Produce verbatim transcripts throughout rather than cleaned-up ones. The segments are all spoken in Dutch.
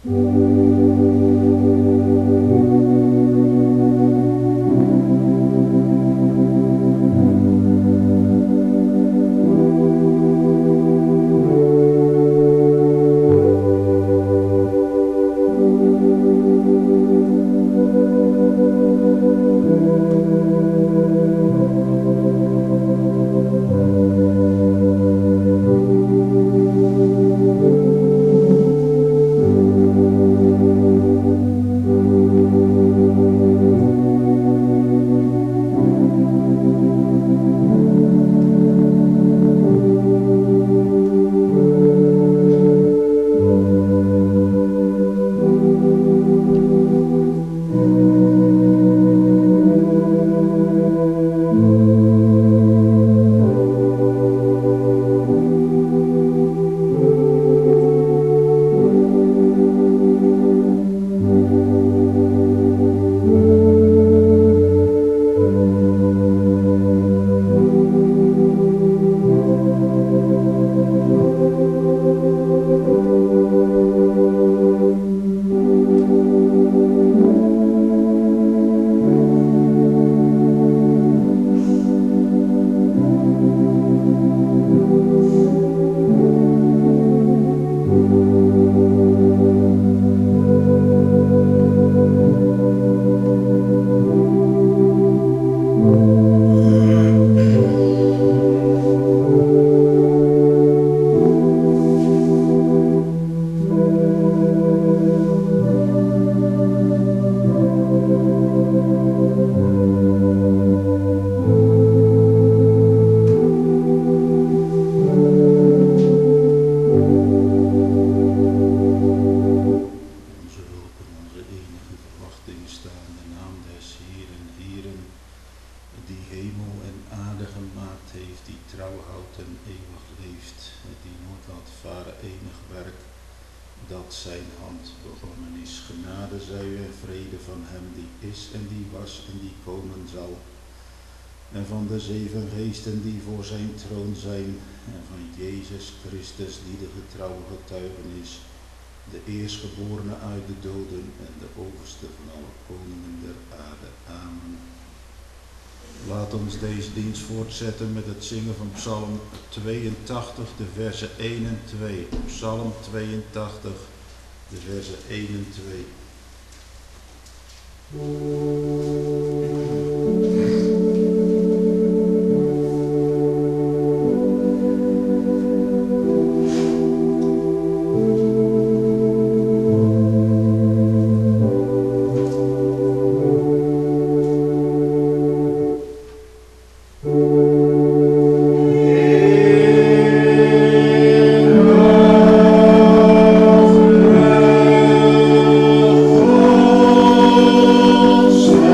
En van de zeven geesten die voor zijn troon zijn, en van Jezus Christus die de getrouwe getuige is, de eerstgeborene uit de doden en de overste van alle koningen der aarde. Amen. Laat ons deze dienst voortzetten met het zingen van Psalm tweeëntachtig, de versen één en twee. Psalm tweeëntachtig, de versen één en twee. Oh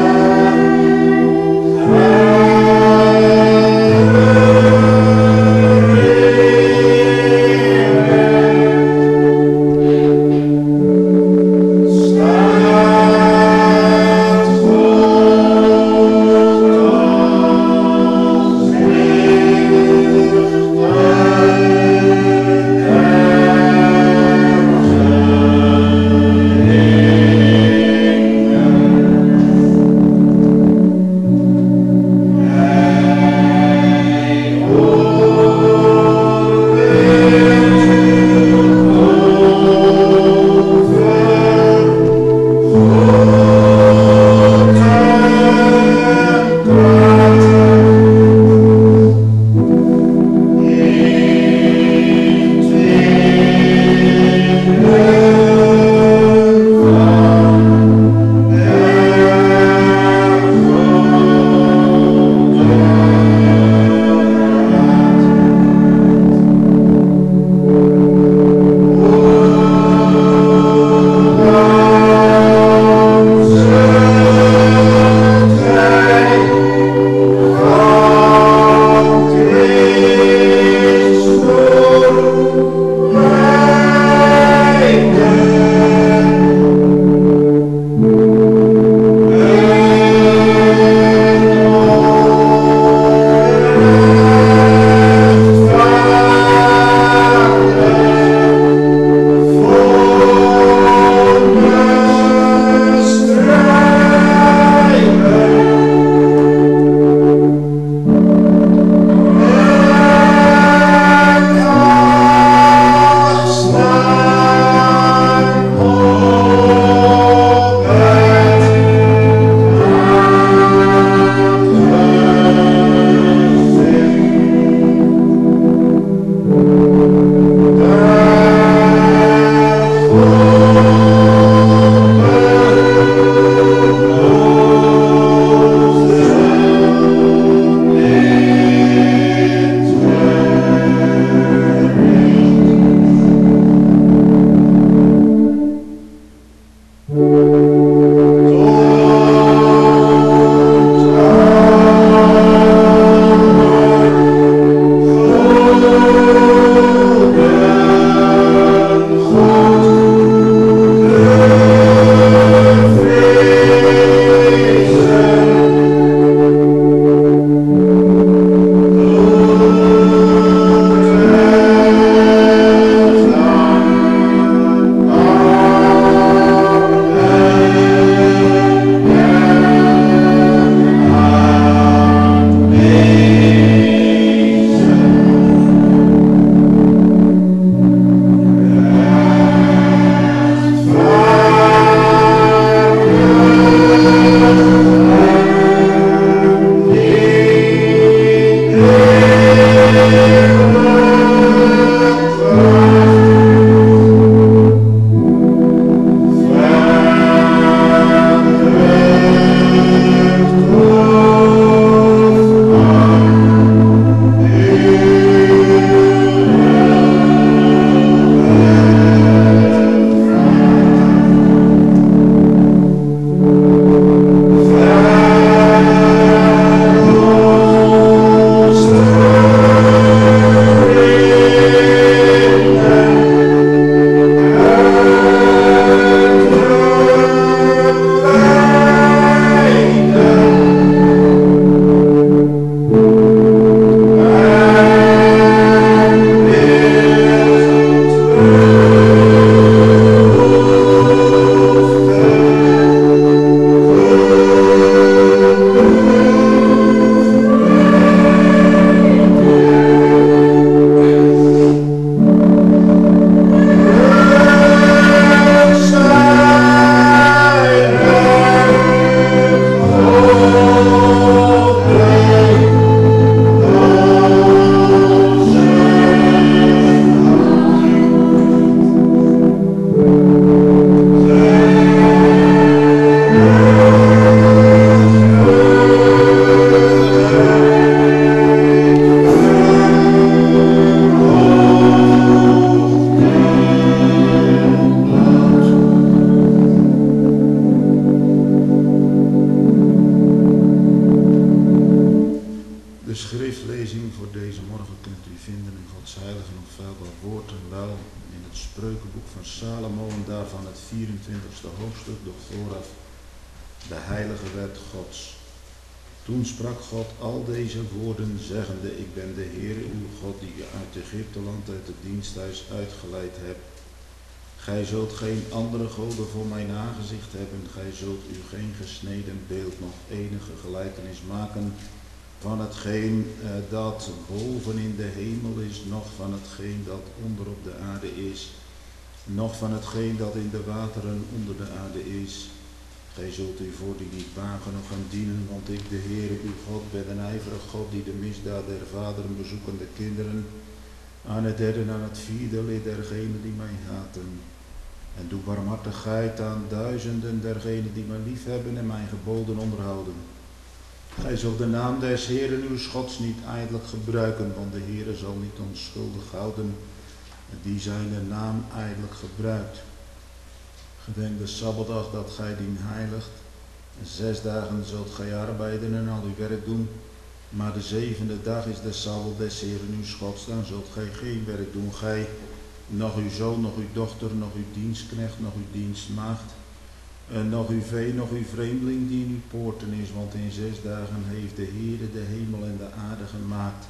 en daarvan het vierentwintigste hoofdstuk, doch vooraf de heilige wet Gods. Toen sprak God al deze woorden, zeggende, ik ben de Heere uw God, die u uit Egypteland, uit het diensthuis uitgeleid hebt. Gij zult geen andere goden voor mijn aangezicht hebben, gij zult u geen gesneden beeld, nog enige gelijkenis maken van hetgeen eh, dat boven in de hemel is, noch van hetgeen dat onder op de aarde is, noch van hetgeen dat in de wateren onder de aarde is. Gij zult u voor die niet wagen of gaan dienen, want ik, de Heere uw God, ben een ijverig God, die de misdaad der vaderen bezoeken de kinderen, aan het derde en aan het vierde lid dergenen die mij haten. En doe barmhartigheid aan duizenden dergenen die mij liefhebben en mijn geboden onderhouden. Gij zult de naam des Heeren uw Gods niet ijdelijk gebruiken, want de Heere zal niet onschuldig houden die zijn naam ijdelijk gebruikt. Gedenk de Sabbatdag dat gij dien heiligt. Zes dagen zult gij arbeiden en al uw werk doen, maar de zevende dag is de Sabbat des Heeren uw Gods, dan zult gij geen werk doen, gij, nog uw zoon, nog uw dochter, nog uw dienstknecht, nog uw dienstmaagd, en nog uw vee, nog uw vreemdeling die in uw poorten is, want in zes dagen heeft de Heere de hemel en de aarde gemaakt,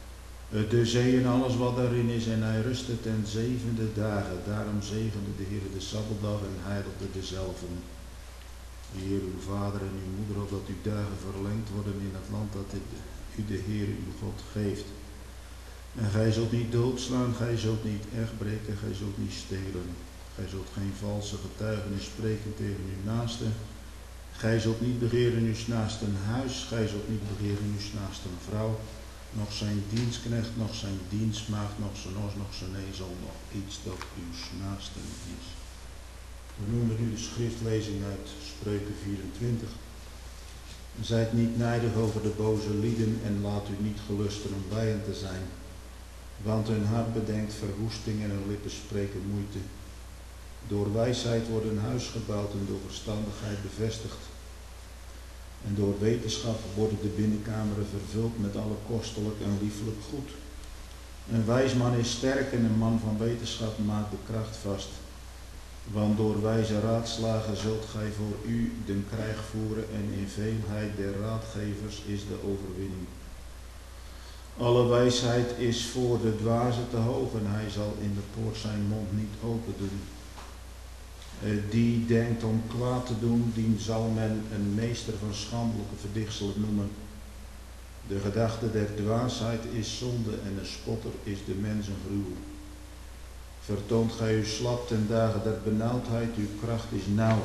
de zee en alles wat daarin is, en hij rustte ten zevende dagen. Daarom zegende de Heere de Sabbatdag en heiligde dezelve. Heer uw vader en uw moeder, opdat uw dagen verlengd worden in het land dat u de Heere uw God geeft. En gij zult niet doodslaan, gij zult niet echt breken, gij zult niet stelen. Gij zult geen valse getuigenis spreken tegen uw naaste. Gij zult niet begeren uw naaste huis, gij zult niet begeren uw naaste vrouw, nog zijn dienstknecht, nog zijn dienstmaagd, nog zijn os, nog zijn ezel, nog iets dat uw naaste is. We noemen nu de schriftlezing uit Spreuken vierentwintig. Zijt niet nijdig over de boze lieden en laat u niet gelusten om bij hen te zijn. Want hun hart bedenkt verwoesting en hun lippen spreken moeite. Door wijsheid wordt een huis gebouwd en door verstandigheid bevestigd. En door wetenschap worden de binnenkameren vervuld met alle kostelijk en liefelijk goed. Een wijs man is sterk en een man van wetenschap maakt de kracht vast. Want door wijze raadslagen zult gij voor u den krijg voeren en in veelheid der raadgevers is de overwinning. Alle wijsheid is voor de dwaze te hoog en hij zal in de poort zijn mond niet open doen. Die denkt om kwaad te doen, die zal men een meester van schandelijke verdichtselen noemen. De gedachte der dwaasheid is zonde en een spotter is de mens een gruwel. Vertoont gij uw slap ten dagen der benauwdheid, uw kracht is nauw.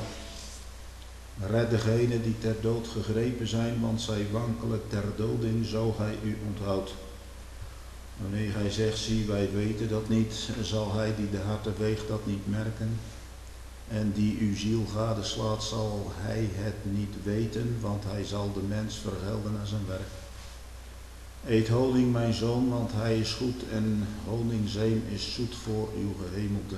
Red degenen die ter dood gegrepen zijn, want zij wankelen ter doding, zo gij u onthoudt. Wanneer gij zegt, zie wij weten dat niet, zal hij die de harten weegt dat niet merken. En die uw ziel gadeslaat, zal hij het niet weten, want hij zal de mens vergelden naar zijn werk. Eet honing, mijn zoon, want hij is goed, en honingzeem is zoet voor uw gehemelde.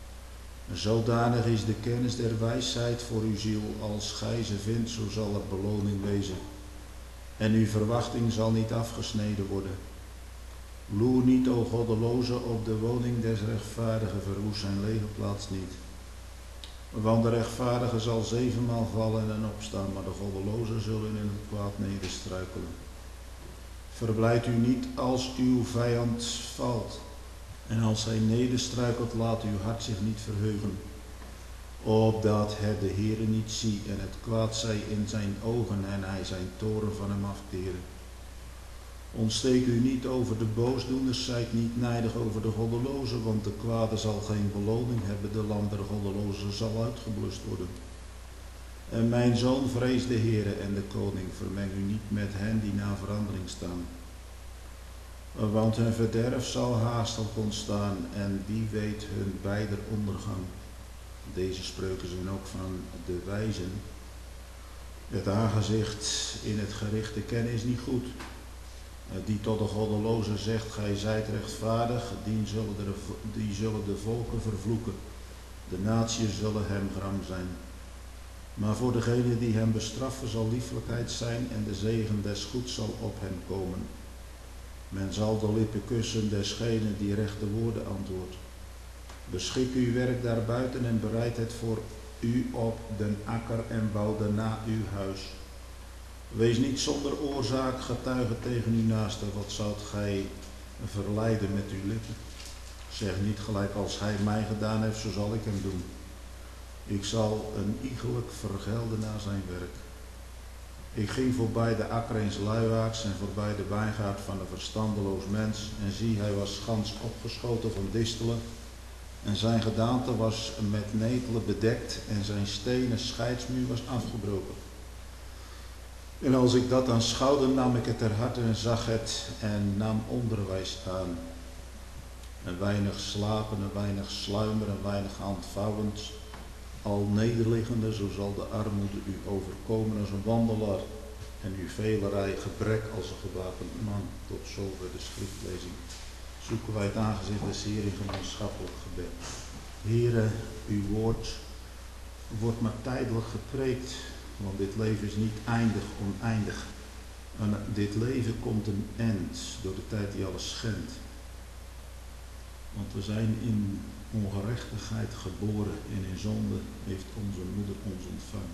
Zodanig is de kennis der wijsheid voor uw ziel, als gij ze vindt, zo zal er beloning wezen. En uw verwachting zal niet afgesneden worden. Loer niet, o goddeloze, op de woning des rechtvaardigen, verwoest zijn legerplaats niet. Want de rechtvaardige zal zevenmaal vallen en opstaan, maar de goddelozen zullen in het kwaad nederstruikelen. Verblijd u niet als uw vijand valt, en als hij nederstruikelt, laat uw hart zich niet verheugen, opdat het de Heere niet zie en het kwaad zij in zijn ogen en hij zijn toren van hem afkeren. Ontsteek u niet over de boosdoeners, zijt niet nijdig over de goddelozen, want de kwade zal geen beloning hebben, de lamp der goddelozen zal uitgeblust worden. En mijn zoon, vrees de Heere en de koning, vermeng u niet met hen die na verandering staan. Want hun verderf zal haastelijk ontstaan en wie weet hun beider ondergang. Deze spreuken zijn ook van de wijzen. Het aangezicht in het gericht te kennen is niet goed. Die tot de goddeloze zegt, gij zijt rechtvaardig, die zullen, de, die zullen de volken vervloeken. De naties zullen hem gram zijn. Maar voor degene die hem bestraffen zal liefelijkheid zijn en de zegen des goeds zal op hem komen. Men zal de lippen kussen desgene die rechte woorden antwoordt. Beschik uw werk daarbuiten en bereid het voor u op den akker en bouw daarna uw huis. Wees niet zonder oorzaak getuige tegen uw naaste, wat zoudt gij verleiden met uw lippen? Zeg niet gelijk als hij mij gedaan heeft, zo zal ik hem doen. Ik zal een iegelijk vergelden naar zijn werk. Ik ging voorbij de akker eens luiaards en voorbij de wijngaard van een verstandeloos mens. En zie, hij was gans opgeschoten van distelen. En zijn gedaante was met netelen bedekt en zijn stenen scheidsmuur was afgebroken. En als ik dat aanschouwde, nam ik het ter harte en zag het en nam onderwijs aan. Een weinig slapen, een weinig sluimeren, een weinig handvouwend. Al nederliggende, zo zal de armoede u overkomen als een wandelaar en uw velerij gebrek als een gewapend man. Tot zover de schriftlezing. Zoeken wij het aangezicht des Heer in gemeenschappelijk gebed. Heere, uw woord wordt maar tijdelijk gepreekt, want dit leven is niet eindig, oneindig. En dit leven komt een eind door de tijd die alles schendt. Want we zijn in ongerechtigheid geboren en in zonde heeft onze moeder ons ontvangen.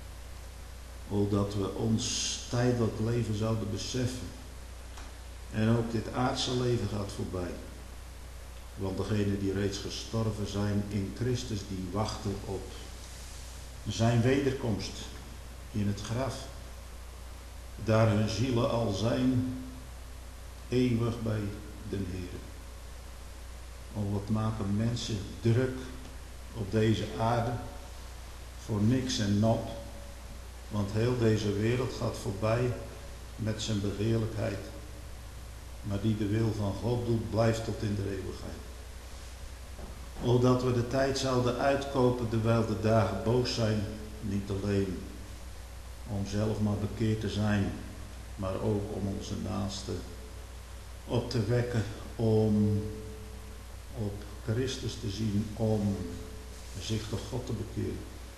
O, dat we ons tijdelijk leven zouden beseffen. En ook dit aardse leven gaat voorbij. Want degenen die reeds gestorven zijn in Christus, die wachten op zijn wederkomst in het graf. Daar hun zielen al zijn, eeuwig bij den Heer. O, wat maken mensen druk op deze aarde voor niks en not. Want heel deze wereld gaat voorbij met zijn begeerlijkheid. Maar die de wil van God doet, blijft tot in de eeuwigheid. O, dat we de tijd zouden uitkopen terwijl de dagen boos zijn. Niet alleen om zelf maar bekeerd te zijn, maar ook om onze naasten op te wekken, om op Christus te zien, om zich tot God te bekeren.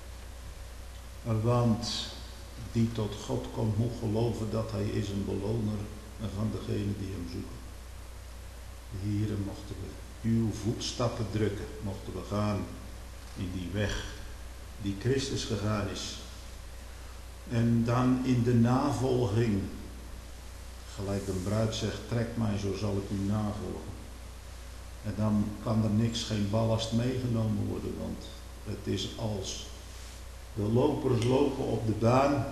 Want die tot God komt moet geloven dat hij is een beloner van degenen die hem zoeken. Here mochten we uw voetstappen drukken, mochten we gaan in die weg die Christus gegaan is. En dan in de navolging, gelijk de bruid zegt, trek mij, zo zal ik u navolgen. En dan kan er niks, geen ballast meegenomen worden, want het is als de lopers lopen op de baan,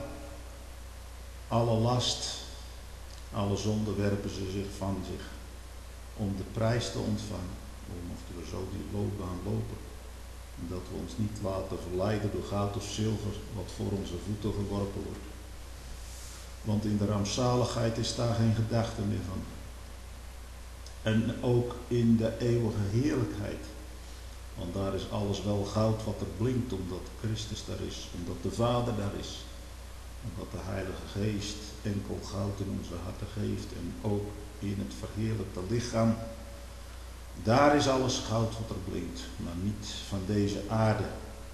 alle last, alle zonde werpen ze zich van zich om de prijs te ontvangen. Hoe mochten we zo die loopbaan lopen? En dat we ons niet laten verleiden door goud of zilver wat voor onze voeten geworpen wordt. Want in de rampzaligheid is daar geen gedachte meer van. En ook in de eeuwige heerlijkheid. Want daar is alles wel goud wat er blinkt, omdat Christus daar is, omdat de Vader daar is. Omdat de Heilige Geest enkel goud in onze harten geeft en ook in het verheerlijkte lichaam. Daar is alles goud wat er blinkt, maar niet van deze aarde.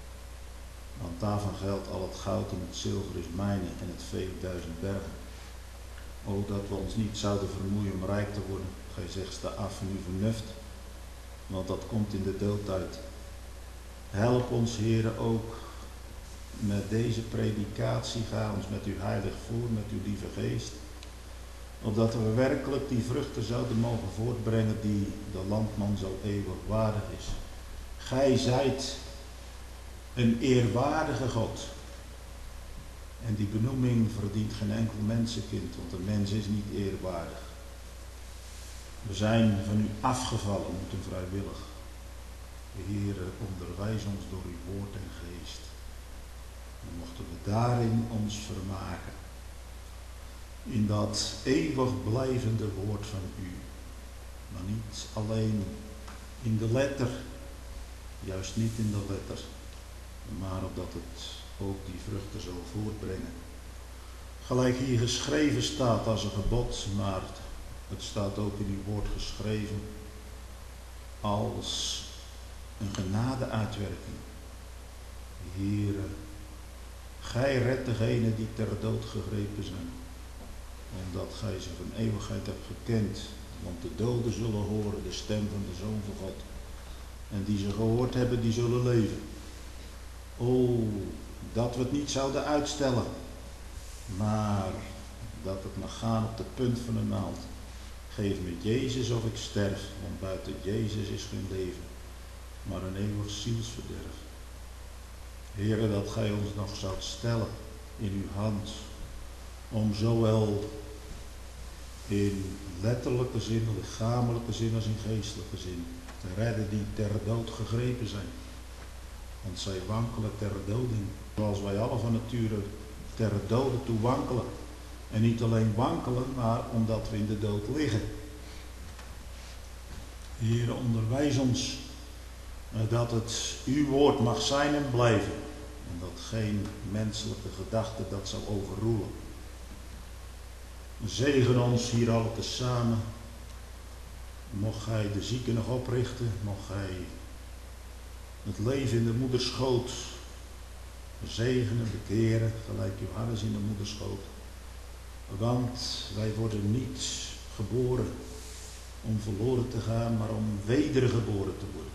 Want daarvan geldt al het goud en het zilver is mijne en het vele duizend bergen. O, dat we ons niet zouden vermoeien om rijk te worden. Gij zegt sta af van uw vernuft, want dat komt in de dood uit. Help ons, Heere, ook met deze predikatie. Ga ons met uw heilig voor, met uw lieve geest. Opdat we werkelijk die vruchten zouden mogen voortbrengen die de landman zo eeuwig waardig is. Gij zijt een eerwaardige God. En die benoeming verdient geen enkel mensenkind, want een mens is niet eerwaardig. We zijn van u afgevallen, moeten vrijwillig. Heere, onderwijs ons door uw woord en geest. Dan mochten we daarin ons vermaken. In dat eeuwig blijvende woord van u. Maar niet alleen in de letter, juist niet in de letter, maar opdat het ook die vruchten zal voortbrengen. Gelijk hier geschreven staat als een gebod, maar het staat ook in uw woord geschreven als een genadeuitwerking. Heere, gij redt degenen die ter dood gegrepen zijn, omdat gij ze van eeuwigheid hebt gekend, want de doden zullen horen de stem van de Zoon van God. En die ze gehoord hebben, die zullen leven. O, dat we het niet zouden uitstellen. Maar dat het mag gaan op de punt van een naald. Geef me Jezus of ik sterf, want buiten Jezus is geen leven, maar een eeuwig zielsverderf. Heere, dat gij ons nog zoudt stellen in uw hand, om zowel in letterlijke zin, lichamelijke zin als in geestelijke zin te redden die ter dood gegrepen zijn. Want zij wankelen ter doding, zoals wij alle van nature ter dode toe wankelen. En niet alleen wankelen, maar omdat we in de dood liggen. Heere, onderwijs ons dat het uw woord mag zijn en blijven. En dat geen menselijke gedachte dat zal overroelen. Zegen ons hier alle tezamen. Mocht gij de zieken nog oprichten. Mocht gij het leven in de moederschoot zegenen, bekeren. Gelijk Johannes in de moederschoot. Want wij worden niet geboren om verloren te gaan, maar om wedergeboren te worden.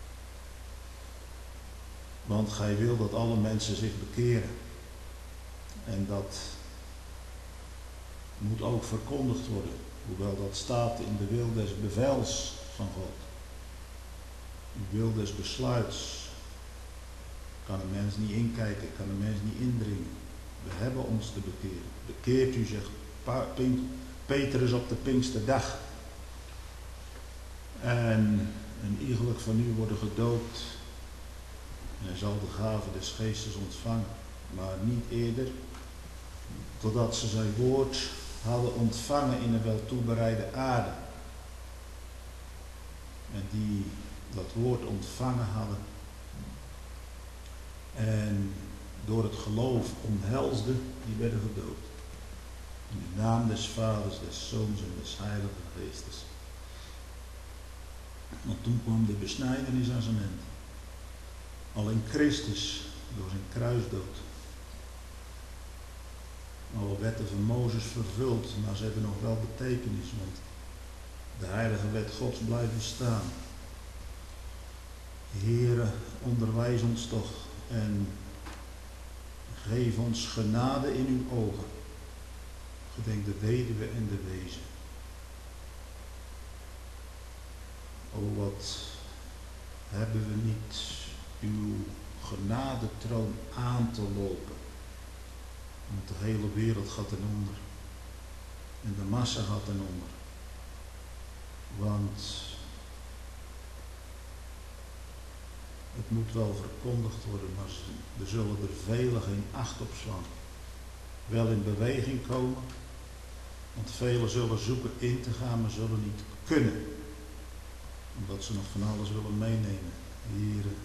Want gij wil dat alle mensen zich bekeren. En dat moet ook verkondigd worden. Hoewel dat staat in de wil des bevels van God. De wil des besluits. Kan een mens niet inkijken, kan een mens niet indringen. We hebben ons te bekeren. Bekeert u, zegt Petrus op de Pinksterdag. En een iegelijk van u worden gedoopt. En hij zal de gave des geestes ontvangen. Maar niet eerder, totdat ze zijn woord hadden ontvangen in een wel toebereide aarde. En die dat woord ontvangen hadden. En door het geloof omhelsden, die werden gedoopt. In de naam des Vaders, des Zoons en des Heilige Geestes. Want toen kwam de besnijdenis aan zijn eind. Al in Christus, door zijn kruisdood. Alle wetten van Mozes vervuld, maar ze hebben nog wel betekenis, want de heilige wet Gods blijft bestaan. Heere, onderwijs ons toch en geef ons genade in uw ogen. Gedenk de weduwe en de wezen. O, wat hebben we niet uw genadetroon aan te lopen. Want de hele wereld gaat ten onder. En de massa gaat ten onder. Want het moet wel verkondigd worden, maar er zullen er velen geen acht op slaan. Wel in beweging komen, want velen zullen zoeken in te gaan, maar zullen niet kunnen. Omdat ze nog van alles willen meenemen. Here,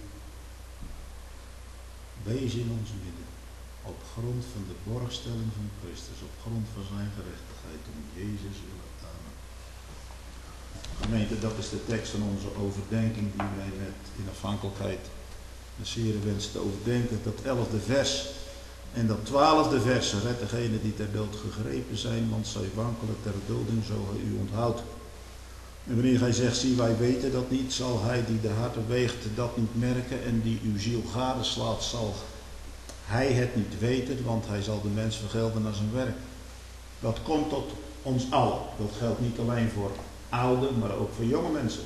wees in ons midden. Op grond van de borgstelling van Christus, op grond van zijn gerechtigheid, om Jezus willen. Amen. Gemeente, dat is de tekst van onze overdenking die wij met in afhankelijkheid de Heere wensen te overdenken. Dat elfde vers en dat twaalfde vers, red degenen die ter dood gegrepen zijn, want zij wankelen ter doding, zo hij u onthoudt. En wanneer hij zegt, zie wij weten dat niet, zal hij die de harten weegt dat niet merken en die uw ziel gadeslaat, zal hij het niet weten, want hij zal de mens vergelden naar zijn werk. Dat komt tot ons allen. Dat geldt niet alleen voor oude, maar ook voor jonge mensen.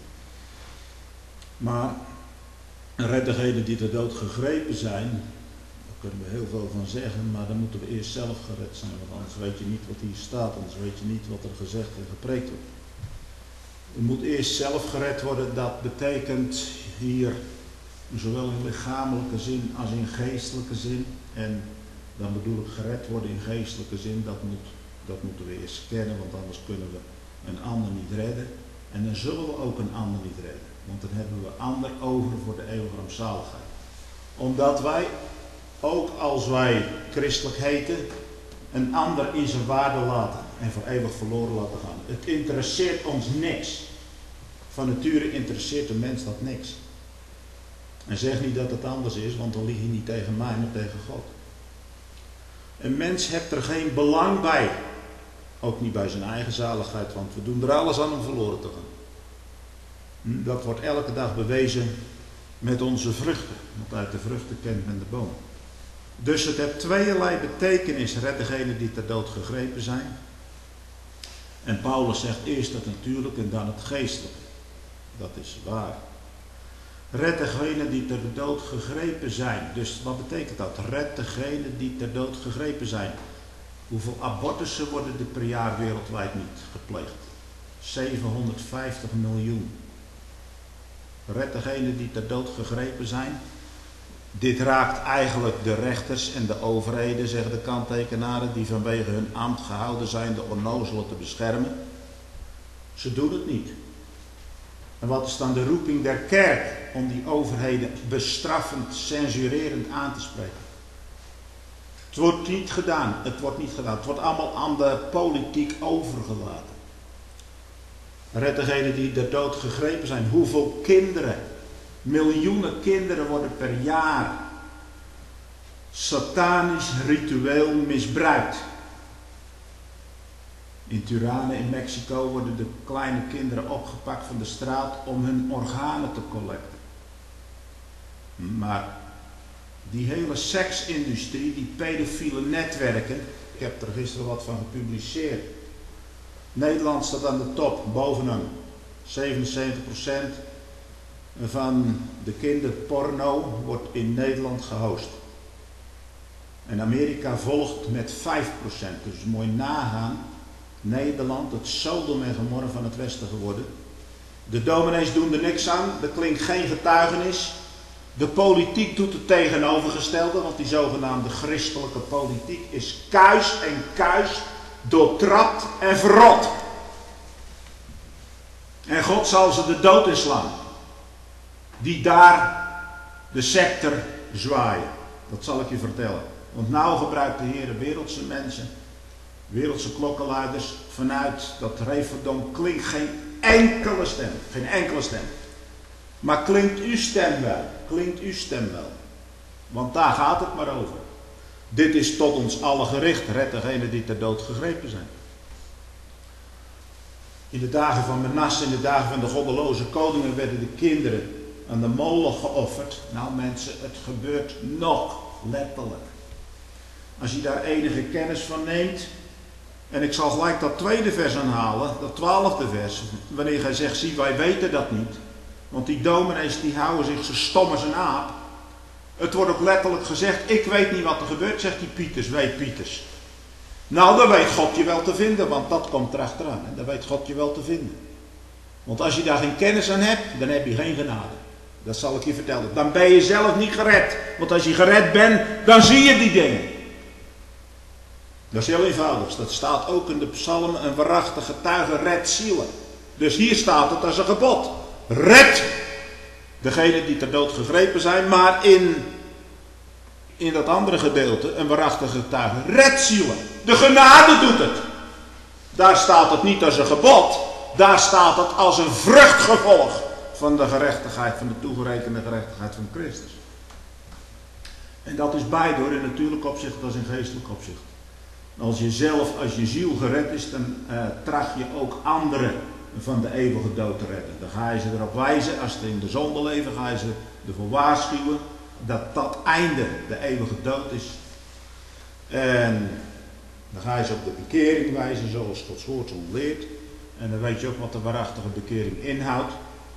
Maar red degenen die ter dood gegrepen zijn, daar kunnen we heel veel van zeggen, maar dan moeten we eerst zelf gered zijn, want anders weet je niet wat hier staat, anders weet je niet wat er gezegd en gepreekt wordt. Je moet eerst zelf gered worden, dat betekent hier zowel in lichamelijke zin als in geestelijke zin. En dan bedoel ik gered worden in geestelijke zin, dat, moet, dat moeten we eerst kennen, want anders kunnen we een ander niet redden. En dan zullen we ook een ander niet redden, want dan hebben we ander over voor de eeuwige rampzaligheid. Omdat wij, ook als wij christelijk heten, een ander in zijn waarde laten en voor eeuwig verloren laten gaan. Het interesseert ons niks. Van nature interesseert de mens dat niks. En zeg niet dat het anders is, want dan lieg je niet tegen mij, maar tegen God. Een mens heeft er geen belang bij. Ook niet bij zijn eigen zaligheid, want we doen er alles aan om verloren te gaan. Dat wordt elke dag bewezen met onze vruchten. Want uit de vruchten kent men de boom. Dus het heeft tweeërlei betekenis, red degenen die ter dood gegrepen zijn. En Paulus zegt eerst het natuurlijke en dan het geestelijke. Dat is waar. Red degenen die ter dood gegrepen zijn. Dus wat betekent dat? Red degenen die ter dood gegrepen zijn. Hoeveel abortussen worden er per jaar wereldwijd niet gepleegd? zevenhonderdvijftig miljoen. Red degenen die ter dood gegrepen zijn. Dit raakt eigenlijk de rechters en de overheden, zeggen de kanttekenaren, die vanwege hun ambt gehouden zijn de onnozelen te beschermen. Ze doen het niet. En wat is dan de roeping der kerk om die overheden bestraffend, censurerend aan te spreken? Het wordt niet gedaan, het wordt niet gedaan. Het wordt allemaal aan de politiek overgelaten. Red degenen die ter dood gegrepen zijn. Hoeveel kinderen, miljoenen kinderen worden per jaar satanisch ritueel misbruikt. In Tirana in Mexico worden de kleine kinderen opgepakt van de straat om hun organen te collecten. Maar die hele seksindustrie, die pedofiele netwerken, ik heb er gisteren wat van gepubliceerd. Nederland staat aan de top, bovenaan. zevenenzeventig procent van de kinderporno wordt in Nederland gehost. En Amerika volgt met vijf procent. Dus mooi nagaan. Nederland, het Sodom en Gomorra van het Westen geworden. De dominees doen er niks aan. Er klinkt geen getuigenis. De politiek doet het tegenovergestelde. Want die zogenaamde christelijke politiek is kuis en kuis doortrapt en verrot. En God zal ze de dood inslaan. Die daar de scepter zwaaien. Dat zal ik je vertellen. Want nou gebruikt de Heer wereldse mensen, wereldse klokkenluiders, vanuit dat Referdom klinkt geen enkele stem. Geen enkele stem. Maar klinkt uw stem wel? Klinkt uw stem wel? Want daar gaat het maar over. Dit is tot ons allen gericht. Red degenen die ter dood gegrepen zijn. In de dagen van Manasse, in de dagen van de goddeloze koningen, werden de kinderen aan de molen geofferd. Nou mensen, het gebeurt nog letterlijk. Als je daar enige kennis van neemt. En ik zal gelijk dat tweede vers aanhalen, dat twaalfde vers. Wanneer gij zegt, zie wij weten dat niet. Want die dominees die houden zich zo stom als een aap. Het wordt ook letterlijk gezegd, ik weet niet wat er gebeurt, zegt die Pieters, weet Pieters. Nou, dan weet God je wel te vinden, want dat komt erachteraan. Hè? Dan weet God je wel te vinden. Want als je daar geen kennis aan hebt, dan heb je geen genade. Dat zal ik je vertellen. Dan ben je zelf niet gered. Want als je gered bent, dan zie je die dingen. Dat is heel eenvoudig. Dat staat ook in de psalmen, een waarachtige getuige redt zielen. Dus hier staat het als een gebod. Red degenen die ter dood gegrepen zijn, maar in, in dat andere gedeelte, een waarachtige getuige redt zielen. De genade doet het. Daar staat het niet als een gebod. Daar staat het als een vruchtgevolg van de gerechtigheid, van de toegerekende gerechtigheid van Christus. En dat is beide hoor, in natuurlijk opzicht als in geestelijk opzicht. Als je zelf, als je ziel gered is, dan uh, tracht je ook anderen van de eeuwige dood te redden. Dan ga je ze erop wijzen, als ze in de zonde leven, ga je ze ervoor waarschuwen dat dat einde de eeuwige dood is. En dan ga je ze op de bekering wijzen, zoals Gods woord ons leert. En dan weet je ook wat de waarachtige bekering inhoudt.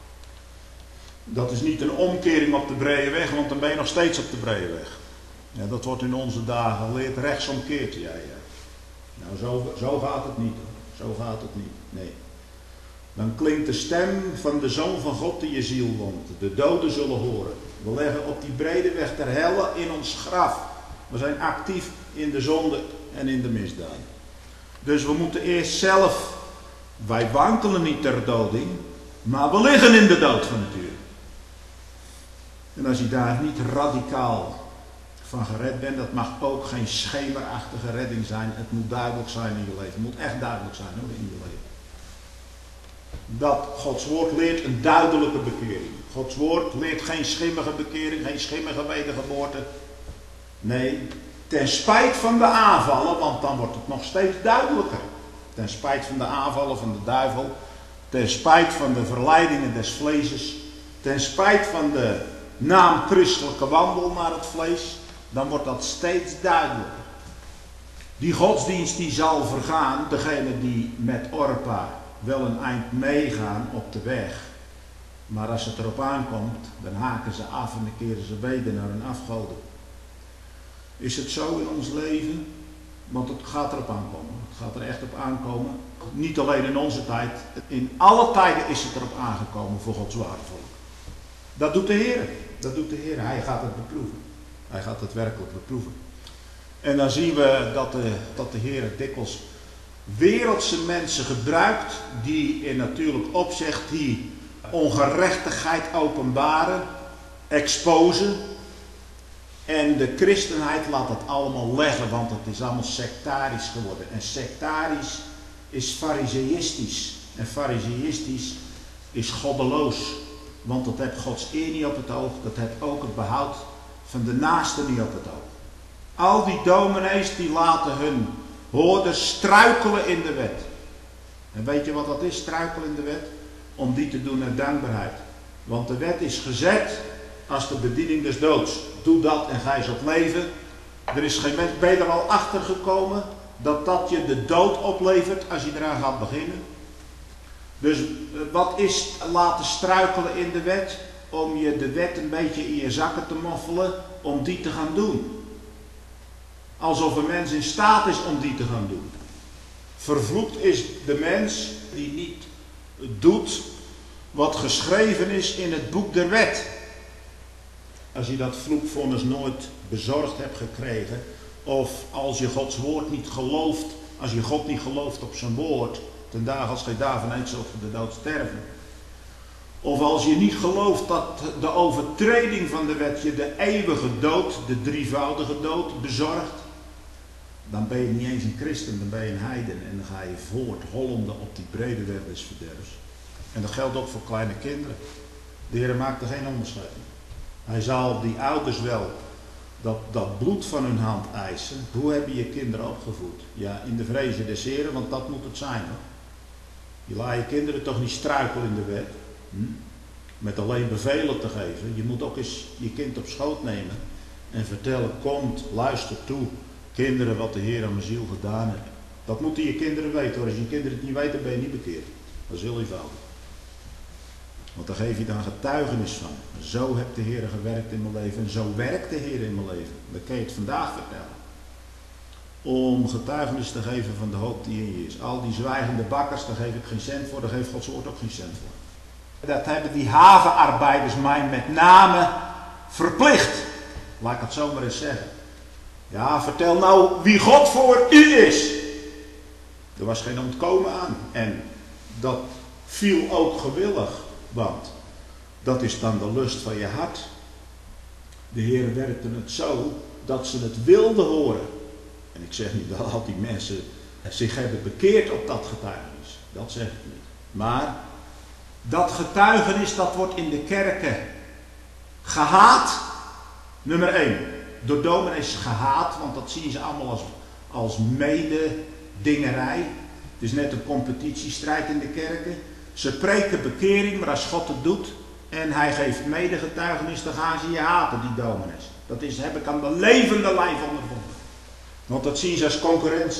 Dat is niet een omkering op de brede weg, want dan ben je nog steeds op de brede weg. Ja, dat wordt in onze dagen geleerd, rechtsomkeert. Ja, ja. Nou, zo, zo gaat het niet. Zo gaat het niet. Nee. Dan klinkt de stem van de Zoon van God in je ziel woont. De doden zullen horen. We leggen op die brede weg ter helle in ons graf. We zijn actief in de zonde en in de misdaad. Dus we moeten eerst zelf, wij wankelen niet ter doding, maar we liggen in de dood van nature. En als je daar niet radicaal van gered bent, dat mag ook geen schemerachtige redding zijn. Het moet duidelijk zijn in je leven. Het moet echt duidelijk zijn hoor, in je leven. Dat Gods woord leert een duidelijke bekering. Gods woord leert geen schimmige bekering, geen schimmige wedergeboorte. Nee, ten spijt van de aanvallen, want dan wordt het nog steeds duidelijker. Ten spijt van de aanvallen van de duivel ten spijt van de verleidingen des vleeses, ten spijt van de naam christelijke wandel naar het vlees, dan wordt dat steeds duidelijker. Die godsdienst die zal vergaan, degene die met Orpa wel een eind meegaan op de weg. Maar als het erop aankomt, dan haken ze af en dan keren ze weder naar hun afgoden. Is het zo in ons leven? Want het gaat erop aankomen. Het gaat er echt op aankomen. Niet alleen in onze tijd. In alle tijden is het erop aangekomen voor Gods ware volk. Dat doet de Heer. Dat doet de Heer. Hij gaat het beproeven. Hij gaat het werkelijk beproeven. En dan zien we dat de, dat de Heer dikwijls wereldse mensen gebruikt. Die in natuurlijk opzicht die ongerechtigheid openbaren. Exposen. En de christenheid laat het allemaal leggen, want het is allemaal sectarisch geworden. En sectarisch is fariseïstisch. En fariseïstisch is goddeloos. Want dat heeft Gods eer niet op het oog. Dat heeft ook het behoud van de naaste niet op het oog. Al die dominees die laten hun hoorders struikelen in de wet. En weet je wat dat is, struikelen in de wet? Om die te doen uit dankbaarheid. Want de wet is gezet als de bediening des doods. Doe dat en gij zult leven. Er is geen mens, ben je er al achter gekomen dat dat je de dood oplevert als je eraan gaat beginnen? Dus wat is laten struikelen in de wet? Om je de wet een beetje in je zakken te moffelen, om die te gaan doen. Alsof een mens in staat is om die te gaan doen. Vervloekt is de mens die niet doet wat geschreven is in het boek der wet. Als je dat vloekvonnis nooit bezorgd hebt gekregen, of als je Gods woord niet gelooft, als je God niet gelooft op zijn woord, ten dagen als gij daarvan eet zult voor de dood sterven. Of als je niet gelooft dat de overtreding van de wet je de eeuwige dood, de drievoudige dood, bezorgt, dan ben je niet eens een christen, dan ben je een heiden en dan ga je voort hollende op die brede weg des verderfs. En dat geldt ook voor kleine kinderen. De Heer maakt er geen onderscheid in. Hij zal die ouders wel dat, dat bloed van hun hand eisen. Hoe heb je je kinderen opgevoed? Ja, in de vrezen des Heren, want dat moet het zijn. Hoor. Je laat je kinderen toch niet struikelen in de wet. Hm? Met alleen bevelen te geven. Je moet ook eens je kind op schoot nemen. En vertellen, komt, luister toe. Kinderen, wat de Heer aan mijn ziel gedaan heeft. Dat moeten je kinderen weten hoor. Als je kinderen het niet weten, ben je niet bekeerd. Dat is heel eenvoudig. Want daar geef je dan getuigenis van. Zo hebt de Heer gewerkt in mijn leven. En zo werkt de Heer in mijn leven. Dan kan je het vandaag vertellen. Om getuigenis te geven van de hoop die in je is. Al die zwijgende bakkers, daar geef ik geen cent voor. Daar geeft Gods woord ook geen cent voor. Dat hebben die havenarbeiders mij met name verplicht. Laat ik het zo maar eens zeggen. Ja, vertel nou wie God voor u is. Er was geen ontkomen aan. En dat viel ook gewillig. Want dat is dan de lust van je hart. De Heer werkte het zo dat ze het wilden horen. En ik zeg niet dat al die mensen zich hebben bekeerd op dat getuigenis. Dat zeg ik niet. Maar dat getuigenis dat wordt in de kerken gehaat. Nummer één. Door dominees gehaat. Want dat zien ze allemaal als, als mededingerij. Het is net een competitiestrijd in de kerken. Ze preken bekering, maar als God het doet en hij geeft medegetuigenis, dan gaan ze je haten, die dominees. Dat is, heb ik aan de levende lijf ondervonden. Want dat zien ze als concurrentie.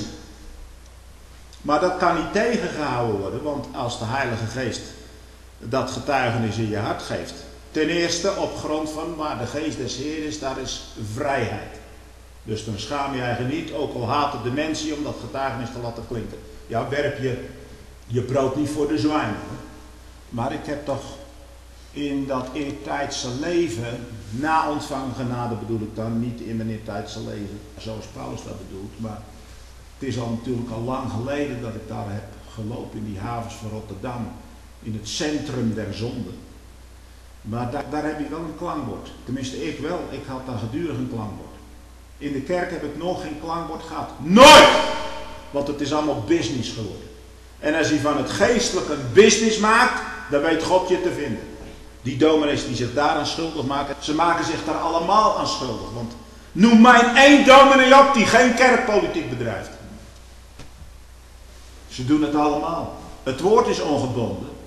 Maar dat kan niet tegengehouden worden, want als de Heilige Geest dat getuigenis in je hart geeft. Ten eerste op grond van waar de Geest des Heeren is, daar is vrijheid. Dus dan schaam je eigen niet, ook al haten de mensen om dat getuigenis te laten klinken. Ja, werp je je brood niet voor de zwijnen. Maar ik heb toch in dat eertijdse leven, na ontvangen genade bedoel ik dan, niet in mijn eertijdse leven, zoals Paulus dat bedoelt, maar het is al natuurlijk al lang geleden dat ik daar heb gelopen in die havens van Rotterdam, in het centrum der zonde. Maar daar, daar heb je wel een klankbord. Tenminste, ik wel. Ik had daar gedurig een klankbord. In de kerk heb ik nog geen klankbord gehad. Nooit! Want het is allemaal business geworden. En als hij van het geestelijke een business maakt, dan weet God je te vinden. Die dominees die zich daaraan schuldig maken, ze maken zich daar allemaal aan schuldig. Want noem mij één dominee op die geen kerkpolitiek bedrijft. Ze doen het allemaal. Het woord is ongebonden.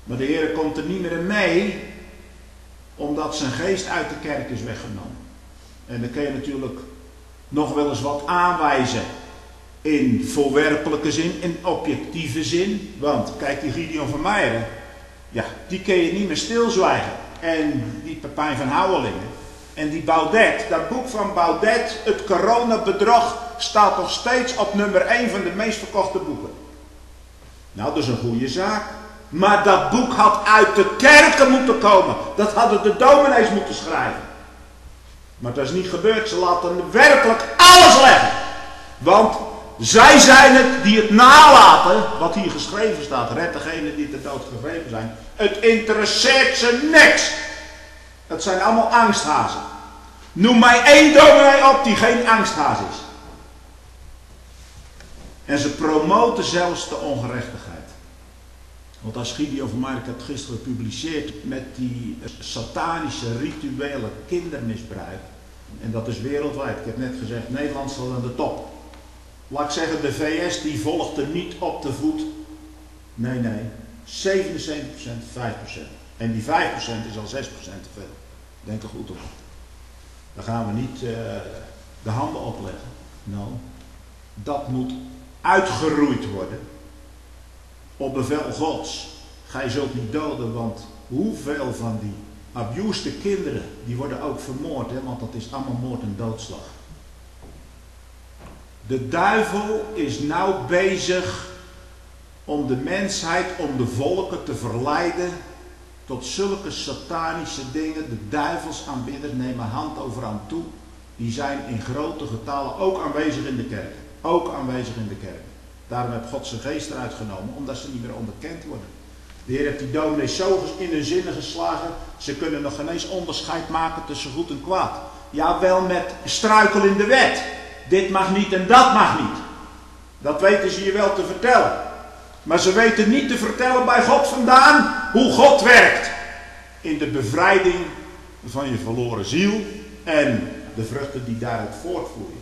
Maar de Heer komt er niet meer in mee, omdat zijn geest uit de kerk is weggenomen. En dan kun je natuurlijk nog wel eens wat aanwijzen. In voorwerpelijke zin, in objectieve zin. Want kijk, die Gideon van Meijeren, ja, die kun je niet meer stilzwijgen. En die Pepijn van Houwelingen. En die Baudet, dat boek van Baudet, het coronabedrog, staat nog steeds op nummer één van de meest verkochte boeken. Nou, dat is een goede zaak. Maar dat boek had uit de kerken moeten komen. Dat hadden de dominees moeten schrijven. Maar dat is niet gebeurd. Ze laten werkelijk alles leggen. Want zij zijn het die het nalaten, wat hier geschreven staat. Red degenen die ter dood gegrepen zijn. Het interesseert ze niks. Het zijn allemaal angsthazen. Noem mij één dominee op die geen angsthaas is. En ze promoten zelfs de ongerechtigheid. Want als Gideon van Meijeren, ik heb het gisteren gepubliceerd, met die satanische rituele kindermisbruik. En dat is wereldwijd. Ik heb net gezegd, Nederland staat aan de top. Laat ik zeggen, de V S die volgt er niet op de voet. Nee, nee. zevenenzeventig procent, vijf procent. En die vijf procent is al zes procent te veel. Denk er goed op. Daar gaan we niet uh, de handen opleggen. Nou, dat moet uitgeroeid worden. Op bevel Gods. Gij zult niet doden, want hoeveel van die abused kinderen, die worden ook vermoord, hè? Want dat is allemaal moord en doodslag. De duivel is nou bezig om de mensheid, om de volken te verleiden tot zulke satanische dingen. De duivelsaanbidders nemen hand over hand toe. Die zijn in grote getallen ook aanwezig in de kerk. Ook aanwezig in de kerk. Daarom heeft God zijn geest eruit genomen, omdat ze niet meer onderkend worden. De Heer heeft die dominees zo in hun zinnen geslagen, ze kunnen nog geen eens onderscheid maken tussen goed en kwaad. Ja, wel met struikel in de wet. Dit mag niet en dat mag niet. Dat weten ze je wel te vertellen. Maar ze weten niet te vertellen bij God vandaan hoe God werkt. In de bevrijding van je verloren ziel en de vruchten die daaruit voortvloeien.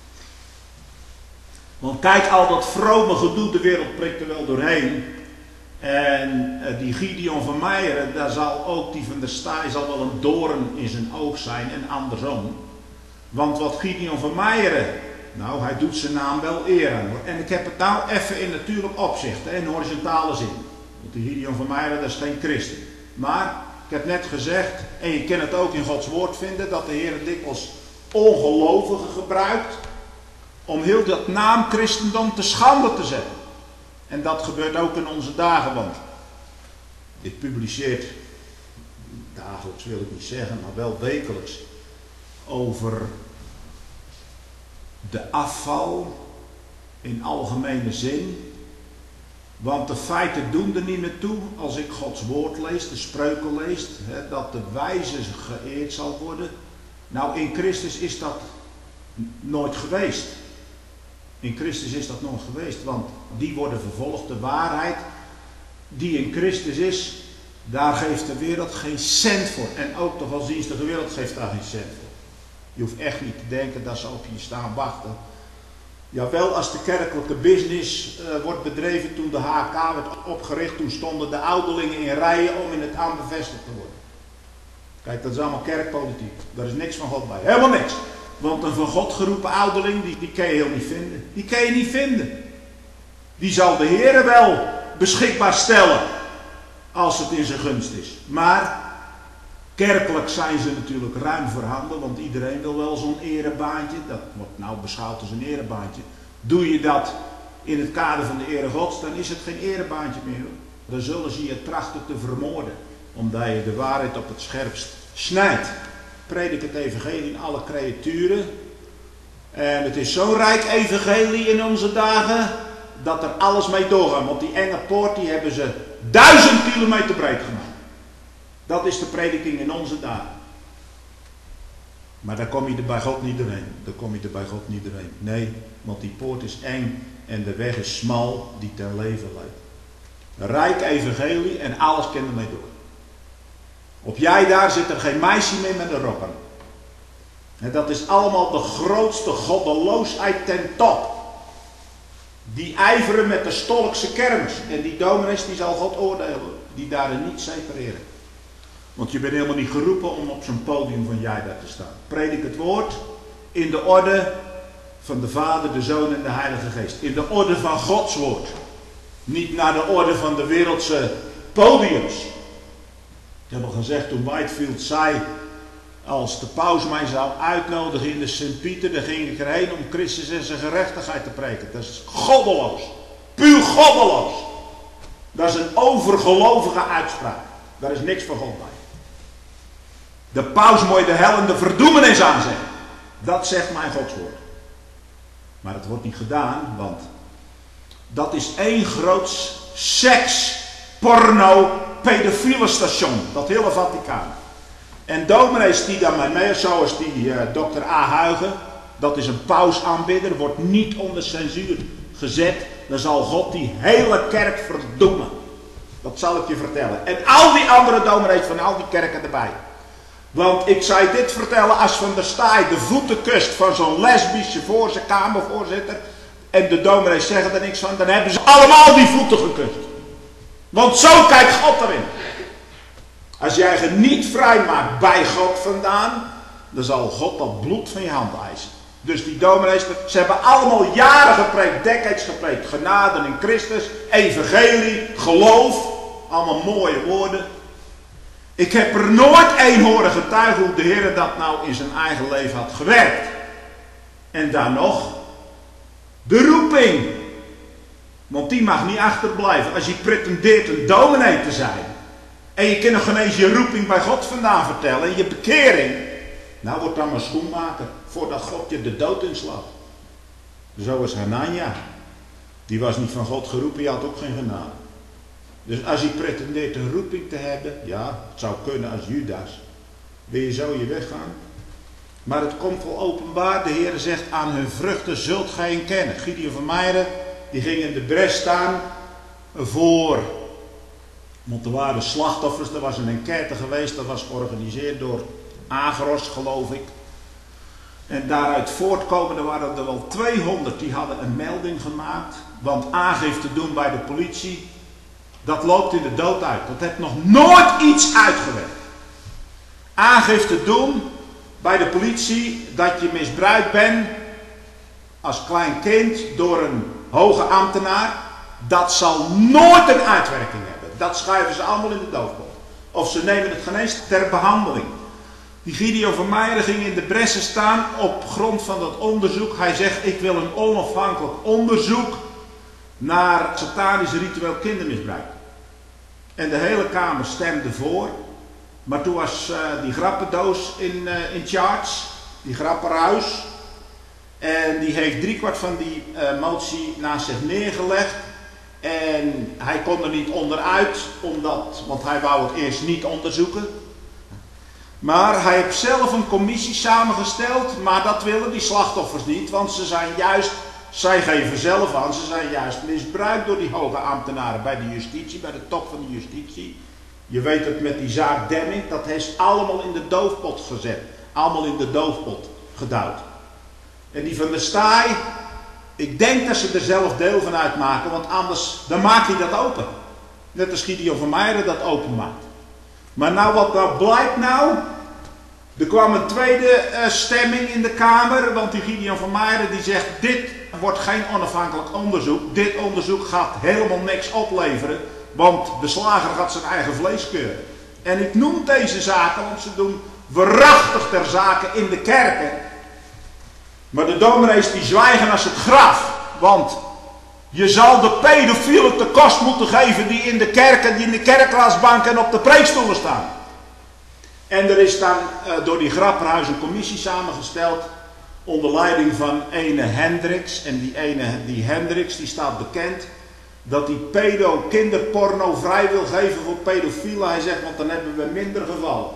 Want kijk, al dat vrome gedoe, de wereld prikt er wel doorheen. En uh, die Gideon van Meijeren, daar zal ook die van der Staaij zal wel een doorn in zijn oog zijn en andersom. Want wat Gideon van Meijeren, nou hij doet zijn naam wel eer aan hoor. En ik heb het nou even in natuurlijk opzicht, hè, in horizontale zin. Want die Gideon van Meijeren, dat is geen christen. Maar ik heb net gezegd, en je kan het ook in Gods woord vinden, dat de Heer dikwijls ongelovigen gebruikt om heel dat naam christendom te schande te zetten. En dat gebeurt ook in onze dagen, want dit publiceert dagelijks wil ik niet zeggen, maar wel wekelijks over de afval in algemene zin. Want de feiten doen er niet meer toe als ik Gods woord lees, de spreuken lees, hè, dat de wijze geëerd zal worden. Nou, in Christus is dat nooit geweest. In Christus is dat nooit geweest, want die worden vervolgd. De waarheid die in Christus is, daar geeft de wereld geen cent voor. En ook de godsdienstige wereld geeft daar geen cent voor. Je hoeft echt niet te denken dat ze op je staan wachten. Jawel, als de kerkelijke business uh, wordt bedreven, toen de H K werd opgericht, toen stonden de ouderlingen in rijen om in het ambt bevestigd te worden. Kijk, dat is allemaal kerkpolitiek. Daar is niks van God bij. Helemaal niks. Want een van God geroepen ouderling, die, die kan je heel niet vinden. Die kan je niet vinden. Die zal de Heere wel beschikbaar stellen, als het in zijn gunst is. Maar kerkelijk zijn ze natuurlijk ruim voorhanden, want iedereen wil wel zo'n erebaantje. Dat wordt nou beschouwd als een erebaantje. Doe je dat in het kader van de ere Gods, dan is het geen erebaantje meer. Dan zullen ze je trachten te vermoorden, omdat je de waarheid op het scherpst snijdt. Predik het evangelie in alle creaturen. En het is zo'n rijk evangelie in onze dagen, dat er alles mee doorgaat. Want die enge poort, die hebben ze duizend kilometer breed gemaakt. Dat is de prediking in onze dagen. Maar daar kom je er bij God niet doorheen. Daar kom je er bij God niet doorheen. Nee, want die poort is eng en de weg is smal die ten leven leidt. Een rijk evangelie en alles kan ermee door. Op jij daar zit er geen meisje meer met een rok aan. En dat is allemaal de grootste goddeloosheid ten top. die ijveren met de stolkse kermis. En die dominees die zal God oordelen, die daarin niet separeren. Want je bent helemaal niet geroepen om op zo'n podium van jij daar te staan. Predik het woord in de orde van de Vader, de Zoon en de Heilige Geest. In de orde van Gods woord. Niet naar de orde van de wereldse podiums. Ik heb al gezegd toen Whitefield zei, als de paus mij zou uitnodigen in de Sint-Pieter, dan ging ik erheen om Christus en zijn gerechtigheid te preken. Dat is goddeloos. Puur goddeloos. Dat is een overgelovige uitspraak. Daar is niks van God bij. De paus moet je de hel en de verdoemenis aanzeggen. Dat zegt mijn Godswoord. Maar het wordt niet gedaan, want dat is één groot seks, porno, pedofiele station. Dat hele Vaticaan. En dominees die daarmee mee, zoals die uh, dokter A. Huygen, dat is een pausaanbidder, wordt niet onder censuur gezet. Dan zal God die hele kerk verdoemen. Dat zal ik je vertellen. En al die andere dominees van al die kerken erbij. Want ik zou je dit vertellen, als Van der Staaij de voeten kust van zo'n lesbische voor zijn kamervoorzitter, en de dominees zeggen er niks van, dan hebben ze allemaal die voeten gekust. Want zo kijkt God erin. Als jij je niet vrij maakt bij God vandaan, dan zal God dat bloed van je hand eisen. Dus die dominees, ze hebben allemaal jaren gepreekt, decades gepreekt. Genade in Christus, evangelie, geloof. Allemaal mooie woorden. Ik heb er nooit één horen getuigen hoe de Heer dat nou in zijn eigen leven had gewerkt. En dan nog, de roeping. Want die mag niet achterblijven. Als je pretendeert een dominee te zijn. En je kunt nog geen eens je roeping bij God vandaan vertellen. En je bekering. Nou, word dan maar schoenmaker. Voordat God je de dood inslaat. Zoals Hanania. Die was niet van God geroepen. Je had ook geen genade. Dus als je pretendeert een roeping te hebben. Ja, het zou kunnen als Judas. Wil je zo je weg gaan. Maar het komt wel openbaar. De Heer zegt, aan hun vruchten zult gij hen kennen. Gideon van Meijeren, die ging in de bres staan voor, want er waren slachtoffers. Er was een enquête geweest, dat was georganiseerd door Agros, geloof ik. En daaruit voortkomende waren er wel tweehonderd die hadden een melding gemaakt. Want aangifte doen bij de politie, dat loopt in de dood uit. Dat heeft nog nooit iets uitgewerkt. Aangifte doen bij de politie dat je misbruikt bent als klein kind door een hoge ambtenaar, dat zal nooit een uitwerking hebben. Dat schuiven ze allemaal in de doofpot. Of ze nemen het geen eens ter behandeling. Die Gideon van Meijeren ging in de bressen staan op grond van dat onderzoek. Hij zegt, ik wil een onafhankelijk onderzoek naar satanisch ritueel kindermisbruik. En de hele Kamer stemde voor. Maar toen was uh, die grappendoos in, uh, in charge, die grappenhuis. En die heeft driekwart van die uh, motie naast zich neergelegd. En hij kon er niet onderuit, omdat, want hij wou het eerst niet onderzoeken. Maar hij heeft zelf een commissie samengesteld, maar dat willen die slachtoffers niet. Want ze zijn juist, zij geven zelf aan, ze zijn juist misbruikt door die hoge ambtenaren bij de justitie, bij de top van de justitie. Je weet het met die zaak Demming, dat heeft allemaal in de doofpot gezet. Allemaal in de doofpot gedouwd. En die Van der Staaij, ik denk dat ze er zelf deel van uitmaken, want anders dan maakt hij dat open. Net als Gideon van Meijeren dat open maakt. Maar nou wat nou blijkt nou, er kwam een tweede uh, stemming in de Kamer, want die Gideon van Meijeren die zegt, dit wordt geen onafhankelijk onderzoek. Dit onderzoek gaat helemaal niks opleveren, want de slager gaat zijn eigen vlees keuren. En ik noem deze zaken, want ze doen waarachtig ter zake in de kerken. Maar de dominees die zwijgen als het graf. Want je zal de pedofielen te kost moeten geven die in de kerken, die in de kerkraadsbanken en op de preekstoelen staan. En er is dan uh, door die grappenhuis een commissie samengesteld onder leiding van ene Hendricks. En die ene, die Hendricks, die staat bekend dat die pedo kinderporno vrij wil geven voor pedofielen. Hij zegt, want dan hebben we minder gevallen.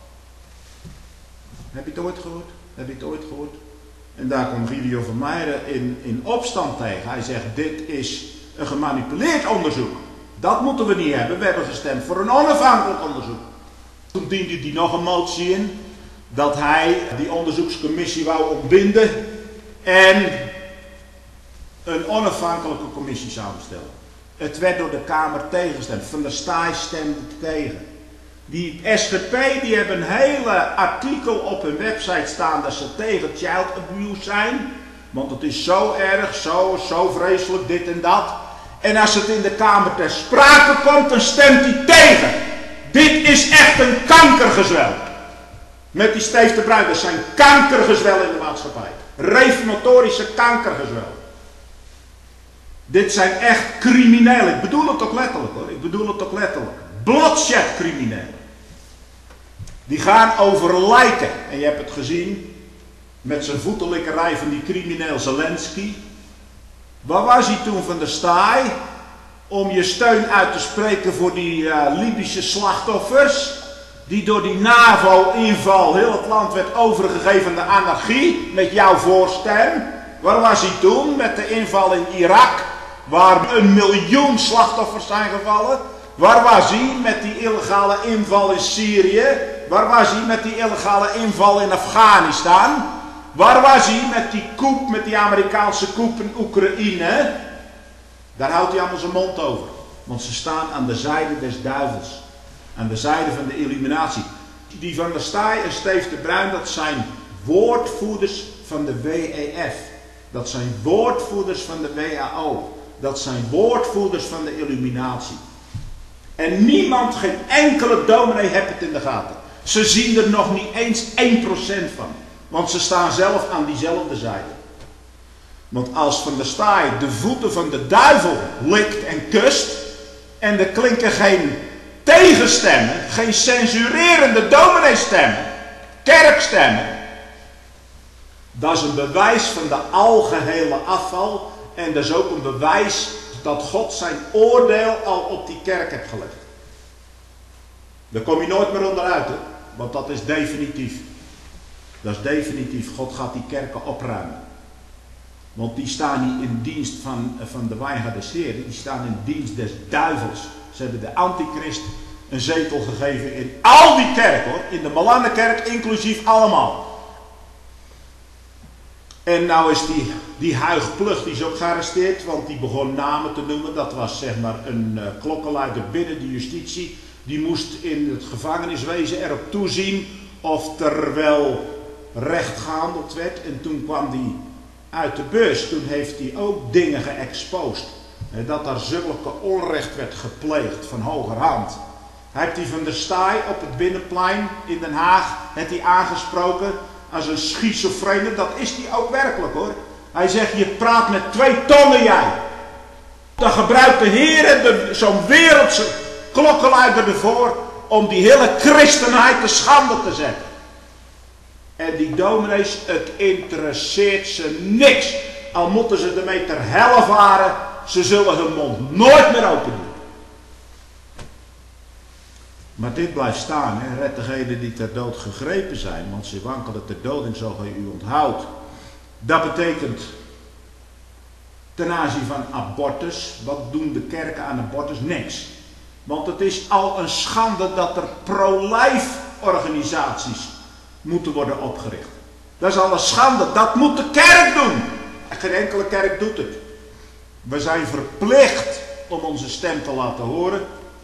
Heb je het ooit gehoord? Heb je het ooit gehoord? En daar komt Gideon van Meijeren in, in opstand tegen. Hij zegt, dit is een gemanipuleerd onderzoek. Dat moeten we niet hebben. We hebben gestemd voor een onafhankelijk onderzoek. Toen diende hij nog een motie in. Dat hij die onderzoekscommissie wou ontbinden. En een onafhankelijke commissie samenstellen. Het werd door de Kamer tegengestemd. Van der Staaij stemde tegen. Die S G P die hebben een hele artikel op hun website staan dat ze tegen child abuse zijn. Want het is zo erg, zo, zo vreselijk, dit en dat. En als het in de Kamer ter sprake komt, dan stemt hij tegen. Dit is echt een kankergezwel. Met die Steef de Bruin, dat zijn kankergezwel in de maatschappij. Reformatorische kankergezwel. Dit zijn echt criminelen. Ik bedoel het ook letterlijk hoor. Ik bedoel het ook letterlijk. Bloodshed-criminelen. Die gaan over lijken. En je hebt het gezien met zijn voetenlikkerij van die crimineel Zelensky. Waar was hij toen van der Staaij? Om je steun uit te spreken voor die uh, Libische slachtoffers. Die door die NAVO-inval heel het land werd overgegeven aan de anarchie. Met jouw voorstem. Waar was hij toen met de inval in Irak? Waar een miljoen slachtoffers zijn gevallen. Waar was hij met die illegale inval in Syrië? Waar was hij met die illegale inval in Afghanistan? Waar was hij met die coup, met die Amerikaanse coup in Oekraïne? Daar houdt hij allemaal zijn mond over. Want ze staan aan de zijde des duivels. Aan de zijde van de illuminatie. Die Van der Staaij en Steef de Bruin, dat zijn woordvoerders van de W E F. Dat zijn woordvoerders van de W A O. Dat zijn woordvoerders van de illuminatie. En niemand, geen enkele dominee heeft het in de gaten. Ze zien er nog niet eens één procent van. Want ze staan zelf aan diezelfde zijde. Want als Van der Staaij de voeten van de duivel likt en kust. En er klinken geen tegenstemmen, geen censurerende domineestemmen, kerkstemmen. Dat is een bewijs van de algehele afval. En dat is ook een bewijs dat God zijn oordeel al op die kerk heeft gelegd. Daar kom je nooit meer onderuit, hè? Want dat is definitief. Dat is definitief. God gaat die kerken opruimen. Want die staan niet in dienst van, van de wijngaard des Heren. Die staan in dienst des duivels. Ze hebben de antichrist een zetel gegeven in al die kerken, hoor. In de Malanenkerk inclusief allemaal. En nou is die, die Huig Plug, die is ook gearresteerd, want die begon namen te noemen. Dat was zeg maar een uh, klokkenluider binnen de justitie. Die moest in het gevangeniswezen erop toezien of er wel recht gehandeld werd. En toen kwam die uit de bus. Toen heeft hij ook dingen geëxposed. Dat er zulke onrecht werd gepleegd van hogerhand. Hij heeft die Van der Staaij op het Binnenplein in Den Haag heeft hij aangesproken als een schizofrene. Dat is hij ook werkelijk hoor. Hij zegt, je praat met twee tonnen jij. Dan gebruikt de Heer zo'n wereldse klokkenluider ervoor om die hele christenheid te schande te zetten. En die dominees, het interesseert ze niks. Al moeten ze ermee ter helle varen, ze zullen hun mond nooit meer open doen. Maar dit blijft staan, hè. Red degenen die ter dood gegrepen zijn, want ze wankelen ter dood en zo gij u onthoudt. Dat betekent ten aanzien van abortus, wat doen de kerken aan abortus? Niks. Want het is al een schande dat er pro-life organisaties moeten worden opgericht. Dat is al een schande, dat moet de kerk doen. Geen enkele kerk doet het. We zijn verplicht om onze stem te laten horen.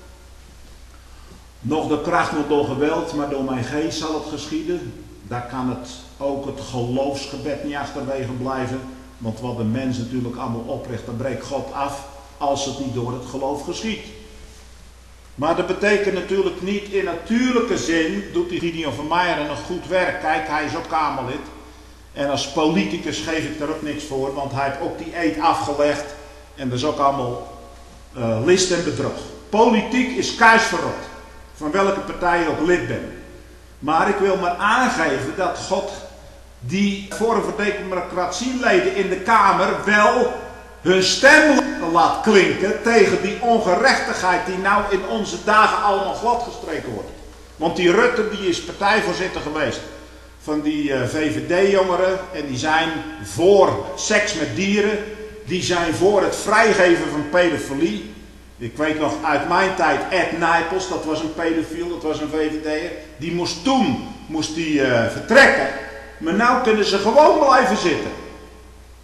Nog de kracht nog door geweld, maar door mijn geest zal het geschieden. Daar kan het ook het geloofsgebed niet achterwege blijven. Want wat de mens natuurlijk allemaal opricht, dan breekt God af als het niet door het geloof geschiet. Maar dat betekent natuurlijk niet in natuurlijke zin, doet die Gideon van Meijeren een goed werk. Kijk, hij is ook Kamerlid. En als politicus geef ik er ook niks voor, want hij heeft ook die eed afgelegd. En dat is ook allemaal uh, list en bedrog. Politiek is kuisverrot, van welke partij je ook lid bent. Maar ik wil maar aangeven dat God die Forum voor Democratieleden in de Kamer wel hun stem laat klinken tegen die ongerechtigheid die nou in onze dagen allemaal gladgestreken wordt. Want die Rutte die is partijvoorzitter geweest van die uh, V V D-jongeren en die zijn voor seks met dieren, die zijn voor het vrijgeven van pedofilie. Ik weet nog uit mijn tijd Ed Nijpels, dat was een pedofiel, dat was een V V D'er, die moest toen moest die, uh, vertrekken. Maar nou kunnen ze gewoon blijven zitten.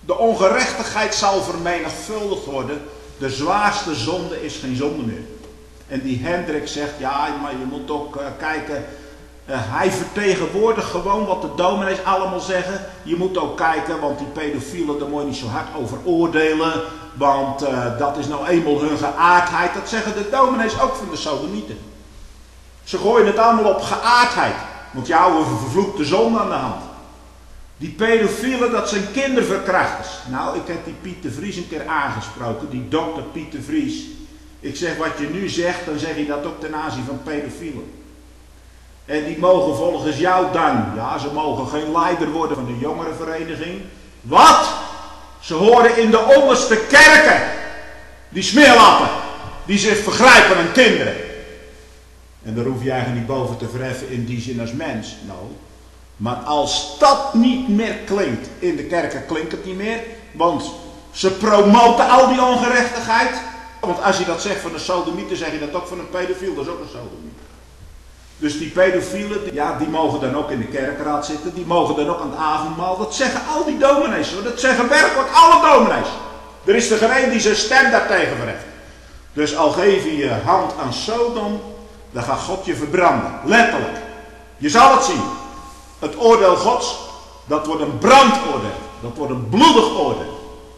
De ongerechtigheid zal vermenigvuldigd worden. De zwaarste zonde is geen zonde meer. En die Hendrik zegt, ja, maar je moet ook uh, kijken. Uh, hij vertegenwoordigt gewoon wat de dominees allemaal zeggen. Je moet ook kijken, want die pedofielen, daar moet je niet zo hard over oordelen. Want uh, dat is nou eenmaal hun geaardheid. Dat zeggen de dominees ook van de sodomieten. Ze gooien het allemaal op geaardheid. Want je houden een vervloekte zonde aan de hand. Die pedofielen, dat zijn kinderverkrachters. Nou, ik heb die Piet de Vries een keer aangesproken. Die dokter Piet de Vries. Ik zeg, wat je nu zegt, dan zeg je dat ook ten aanzien van pedofielen. En die mogen volgens jou dan, ja, ze mogen geen leider worden van de jongerenvereniging. Wat? Ze horen in de onderste kerken. Die smeerlappen. Die zich vergrijpen aan kinderen. En daar hoef je eigenlijk niet boven te verheffen in die zin als mens. Nou. Maar als dat niet meer klinkt, in de kerken klinkt het niet meer. Want ze promoten al die ongerechtigheid. Want als je dat zegt van een sodomiet, zeg je dat ook van een pedofiel. Dat is ook een sodomiet. Dus die pedofielen, ja, die mogen dan ook in de kerkraad zitten. Die mogen dan ook aan het avondmaal. Dat zeggen al die dominees. Dat zeggen werkelijk alle dominees. Er is er geen een die zijn stem daartegen verheft. Dus al geef je je hand aan Sodom, dan gaat God je verbranden. Letterlijk. Je zal het zien. Het oordeel Gods, dat wordt een brandoordeel. Dat wordt een bloedig oordeel.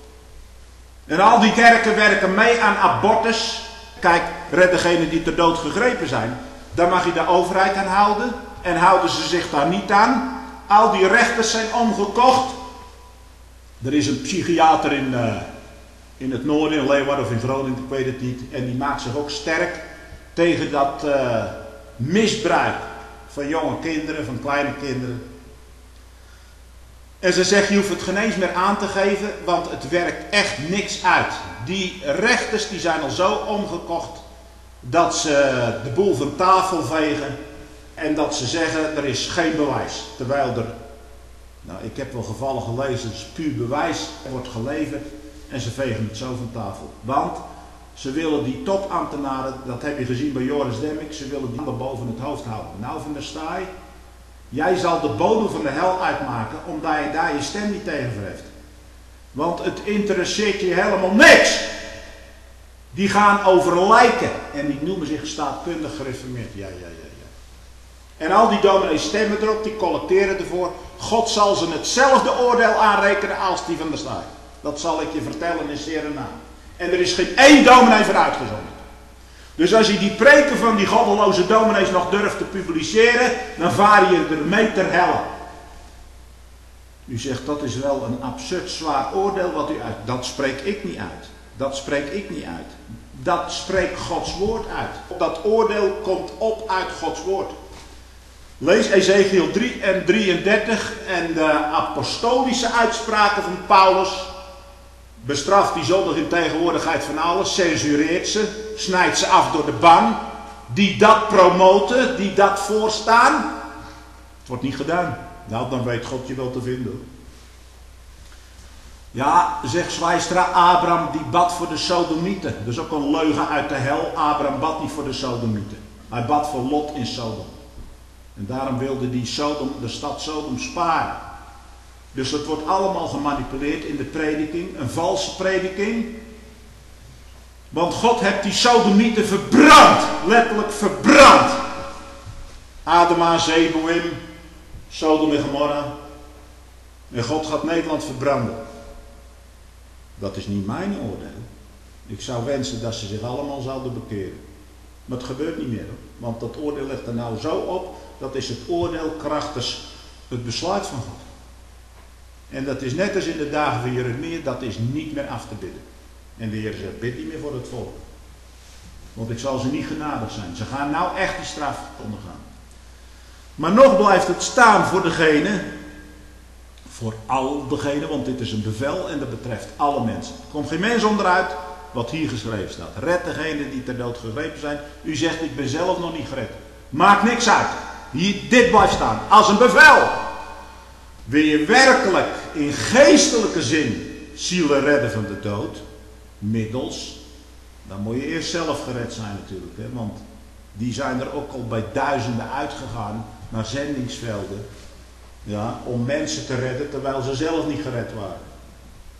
En al die kerken werken mee aan abortus. Kijk, red degenen die ter dood gegrepen zijn. Daar mag je de overheid aan houden. En houden ze zich daar niet aan. Al die rechters zijn omgekocht. Er is een psychiater in, uh, in het noorden, in Leeuwarden of in Groningen, ik weet het niet. En die maakt zich ook sterk tegen dat uh, misbruik van jonge kinderen, van kleine kinderen. En ze zegt, je hoeft het geen eens meer aan te geven, want het werkt echt niks uit. Die rechters die zijn al zo omgekocht dat ze de boel van tafel vegen en dat ze zeggen, er is geen bewijs. Terwijl er, nou ik heb wel gevallen gelezen, dus puur bewijs wordt geleverd en ze vegen het zo van tafel. Want ze willen die topambtenaren, dat heb je gezien bij Joris Demmink, ze willen die boven het hoofd houden. Nou Van der Staaij, jij zal de bodem van de hel uitmaken, omdat je daar je stem niet tegen verheft. Want het interesseert je helemaal niks. Die gaan over lijken en die noemen zich staatkundig gereformeerd. Ja, ja, ja, ja. En al die dominees stemmen erop, die collecteren ervoor. God zal ze hetzelfde oordeel aanrekenen als die Van der Staaij. Dat zal ik je vertellen in zere naam. En er is geen één dominee voor uitgezonderd. Dus als je die preken van die goddeloze dominees nog durft te publiceren, dan vaar je er mee ter helle. U zegt, dat is wel een absurd zwaar oordeel wat u uit. Dat spreek ik niet uit. Dat spreek ik niet uit. Dat spreekt Gods woord uit. Dat oordeel komt op uit Gods woord. Lees Ezekiel drie en drieëndertig en de apostolische uitspraken van Paulus. Bestraft die zondig in tegenwoordigheid van alles, censureert ze, snijdt ze af door de ban. Die dat promoten, die dat voorstaan. Het wordt niet gedaan. Nou, dan weet God je wel te vinden. Ja, zegt Zwijstra, Abraham die bad voor de sodomieten. Dat is ook een leugen uit de hel. Abraham bad niet voor de sodomieten. Hij bad voor Lot in Sodom. En daarom wilde die Sodom, de stad Sodom sparen. Dus dat wordt allemaal gemanipuleerd in de prediking. Een valse prediking. Want God heeft die sodomieten verbrand. Letterlijk verbrand. Adema, Zeboim, Sodom en Gomorra. En God gaat Nederland verbranden. Dat is niet mijn oordeel. Ik zou wensen dat ze zich allemaal zouden bekeren. Maar het gebeurt niet meer. Want dat oordeel ligt er nou zo op. Dat is het oordeel krachtens het besluit van God. En dat is net als in de dagen van Jeremia. Dat is niet meer af te bidden. En de Heer zegt, bid niet meer voor het volk. Want ik zal ze niet genadig zijn. Ze gaan nou echt die straf ondergaan. Maar nog blijft het staan voor degene, voor al degene, want dit is een bevel en dat betreft alle mensen. Er komt geen mens onderuit wat hier geschreven staat. Red degene die ter dood gegrepen zijn. U zegt, ik ben zelf nog niet gered. Maakt niks uit. Hier, dit blijft staan. Als een bevel. Wil je werkelijk in geestelijke zin zielen redden van de dood, middels, dan moet je eerst zelf gered zijn natuurlijk. Hè? Want die zijn er ook al bij duizenden uitgegaan naar zendingsvelden. Ja, om mensen te redden terwijl ze zelf niet gered waren.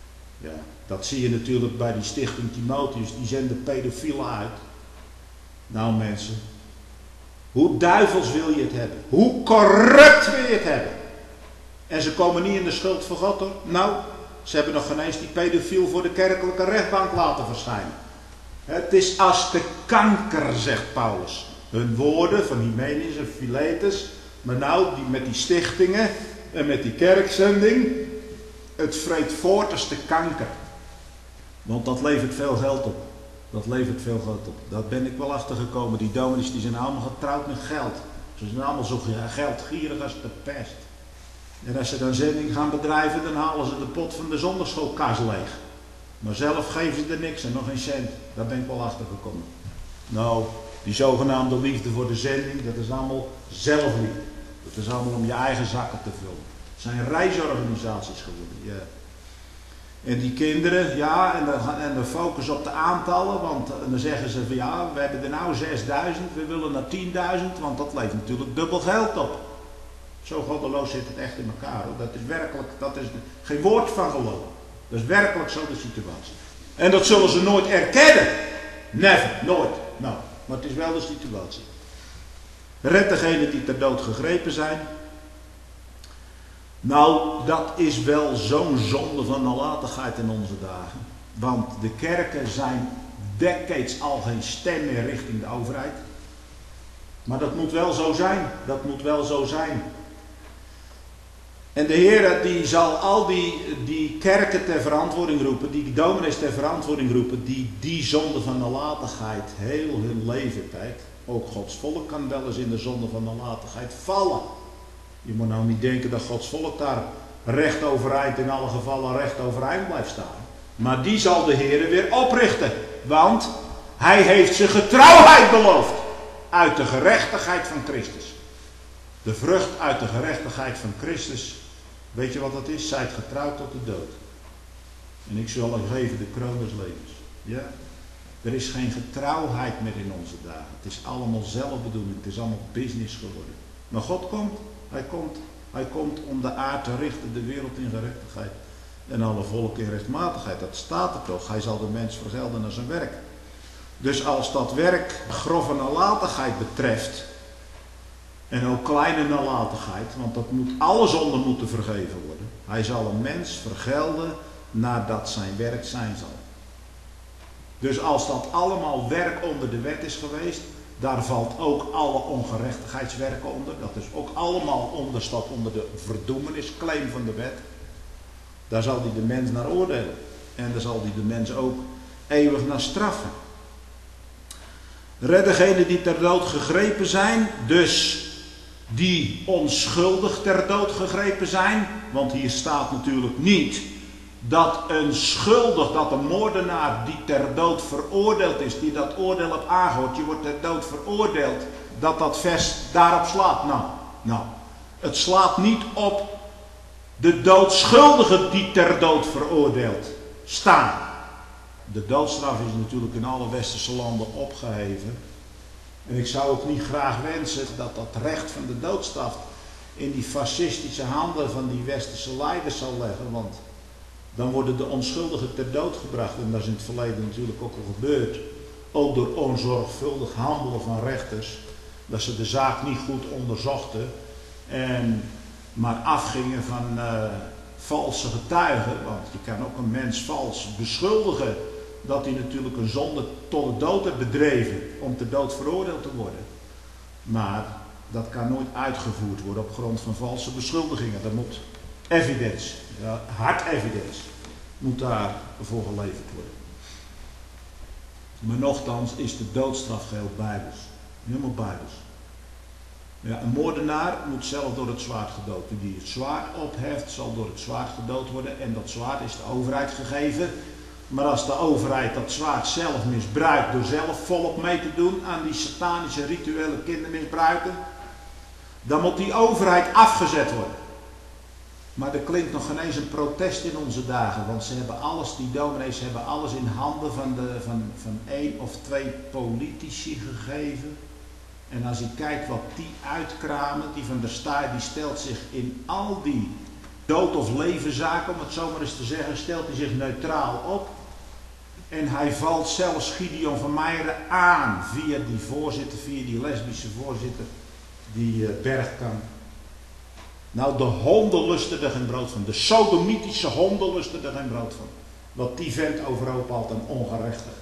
Ja, dat zie je natuurlijk bij die stichting Timotheus, die zenden pedofielen uit. Nou mensen, hoe duivels wil je het hebben? Hoe corrupt wil je het hebben? En ze komen niet in de schuld van God hoor. Nou, ze hebben nog geen eens die pedofiel voor de kerkelijke rechtbank laten verschijnen. Het is als de kanker, zegt Paulus. Hun woorden van Hymenaeus en Philetus, maar nou die met die stichtingen en met die kerkzending, het vreet voort als de kanker. Want dat levert veel geld op. Dat levert veel geld op. Daar ben ik wel achter gekomen. Die dominees die zijn allemaal getrouwd met geld. Ze zijn allemaal zo geldgierig als de pest. En als ze dan zending gaan bedrijven, dan halen ze de pot van de zondagschoolkas leeg. Maar zelf geven ze er niks en nog geen cent. Daar ben ik wel achter gekomen. Nou, die zogenaamde liefde voor de zending, dat is allemaal zelfliefde. Dat is allemaal om je eigen zakken te vullen. Het zijn reisorganisaties geworden, ja. En die kinderen, ja, en dan, en dan focus op de aantallen, want dan zeggen ze van ja, we hebben er nou zesduizend, we willen naar tienduizend, want dat levert natuurlijk dubbel geld op. Zo goddeloos zit het echt in elkaar hoor. Dat is werkelijk, dat is geen woord van geloof. Dat is werkelijk zo de situatie. En dat zullen ze nooit erkennen. Never, nooit. Nou, maar het is wel de situatie. Red degenen die ter dood gegrepen zijn. Nou, dat is wel zo'n zonde van nalatigheid in onze dagen. Want de kerken zijn decades al geen stem meer richting de overheid. Maar dat moet wel zo zijn. Dat moet wel zo zijn. En de Heer die zal al die, die kerken ter verantwoording roepen, die dominees ter verantwoording roepen, die die zonde van nalatigheid heel hun leven tijd. Ook Gods volk kan wel eens in de zonde van nalatigheid vallen. Je moet nou niet denken dat Gods volk daar recht overeind, in alle gevallen recht overeind blijft staan. Maar die zal de Heer weer oprichten. Want hij heeft ze getrouwheid beloofd. Uit de gerechtigheid van Christus. De vrucht uit de gerechtigheid van Christus. Weet je wat dat is? Zijt getrouwd tot de dood. En ik zal u geven de kroon des levens. Ja? Er is geen getrouwheid meer in onze dagen. Het is allemaal zelfbedoeling. Het is allemaal business geworden. Maar God komt. Hij komt. Hij komt om de aarde te richten. De wereld in gerechtigheid. En alle volken in rechtmatigheid. Dat staat er toch. Hij zal de mens vergelden naar zijn werk. Dus als dat werk grove nalatigheid betreft. En ook kleine nalatigheid. Want dat moet, alle zonden moeten vergeven worden. Hij zal een mens vergelden nadat zijn werk zijn zal. Dus als dat allemaal werk onder de wet is geweest. Daar valt ook alle ongerechtigheidswerken onder. Dat is ook allemaal onder, staat onder de verdoemenisclaim van de wet. Daar zal hij de mens naar oordelen. En daar zal hij de mens ook eeuwig naar straffen. Red degenen die ter dood gegrepen zijn. Dus die onschuldig ter dood gegrepen zijn. Want hier staat natuurlijk niet dat een schuldig, dat een moordenaar die ter dood veroordeeld is, die dat oordeel hebt aangehoord, je wordt ter dood veroordeeld, dat dat vers daarop slaat. Nou, nou, het slaat niet op de doodschuldigen die ter dood veroordeeld staan. De doodstraf is natuurlijk in alle westerse landen opgeheven. En ik zou ook niet graag wensen dat dat recht van de doodstraf in die fascistische handen van die westerse leiders zal leggen, want dan worden de onschuldigen ter dood gebracht. En dat is in het verleden natuurlijk ook al gebeurd. Ook door onzorgvuldig handelen van rechters. Dat ze de zaak niet goed onderzochten. En maar afgingen van uh, valse getuigen. Want je kan ook een mens vals beschuldigen. Dat hij natuurlijk een zonde tot de dood heeft bedreven. Om ter dood veroordeeld te worden. Maar dat kan nooit uitgevoerd worden op grond van valse beschuldigingen. Dat moet evidence. Ja, hard evidence moet daarvoor geleverd worden. Maar nochtans is de doodstraf geheel bijbels. Helemaal bijbels. Ja, een moordenaar moet zelf door het zwaard gedood worden. Die het zwaard opheft zal door het zwaard gedood worden. En dat zwaard is de overheid gegeven. Maar als de overheid dat zwaard zelf misbruikt door zelf volop mee te doen aan die satanische rituele kindermisbruiken, dan moet die overheid afgezet worden. Maar er klinkt nog geen eens een protest in onze dagen, want ze hebben alles, die dominees hebben alles in handen van, de, van, van één of twee politici gegeven. En als je kijkt wat die uitkramen, die van der Staaij, die stelt zich in al die dood- of levenszaak, om het zo maar eens te zeggen, stelt hij zich neutraal op. En hij valt zelfs Gideon van Meijeren aan via die voorzitter, via die lesbische voorzitter, die uh, Bergkamp. Nou, de honden lusten er geen brood van. De sodomitische honden lusten er geen brood van. Wat die vent overhoop had aan ongerechtigheid.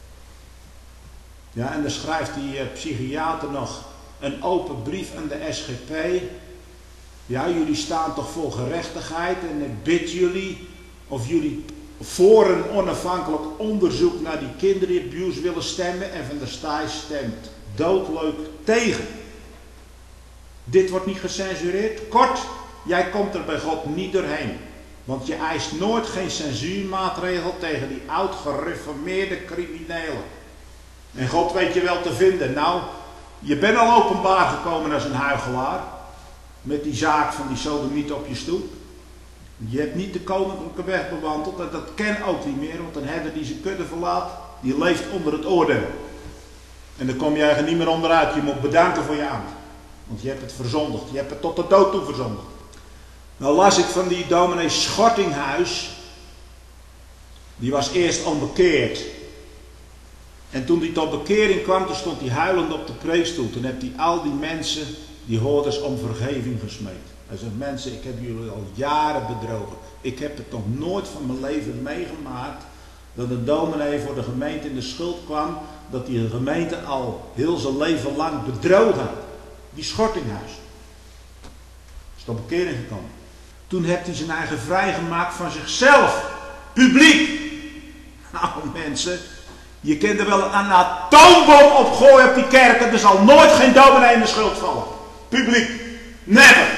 Ja, en dan schrijft die uh, psychiater nog een open brief aan de S G P. Ja, jullie staan toch voor gerechtigheid en ik bid jullie of jullie voor een onafhankelijk onderzoek naar die kinderabuse willen stemmen. En Van der Staaij stemt doodleuk tegen. Dit wordt niet gecensureerd. Kort, jij komt er bij God niet doorheen. Want je eist nooit geen censuurmaatregel tegen die oud-gereformeerde criminelen. En God weet je wel te vinden. Nou, je bent al openbaar gekomen als een huichelaar. Met die zaak van die sodomiet op je stoep. Je hebt niet de koninklijke weg bewandeld. En dat ken ook niet meer. Want een herder die zijn kudde verlaat, die leeft onder het oordeel. En daar kom je eigenlijk niet meer onderuit. Je moet bedanken voor je ambt. Want je hebt het verzondigd. Je hebt het tot de dood toe verzondigd. Nou las ik van die dominee Schortinghuis. Die was eerst onbekeerd. En toen hij tot bekering kwam, toen stond hij huilend op de preekstoel. Toen heeft hij al die mensen, die hoorders, om vergeving gesmeekt. Hij zegt, mensen, ik heb jullie al jaren bedrogen. Ik heb het nog nooit van mijn leven meegemaakt dat een dominee voor de gemeente in de schuld kwam, dat hij de gemeente al heel zijn leven lang bedrogen had. Die Schortinghuis. Is tot bekering gekomen. Toen heeft hij zijn eigen vrijgemaakt van zichzelf. Publiek. Nou mensen, je kunt er wel een atoombom op gooien op die kerken. Er zal nooit geen dominee in de schuld vallen. Publiek. Never.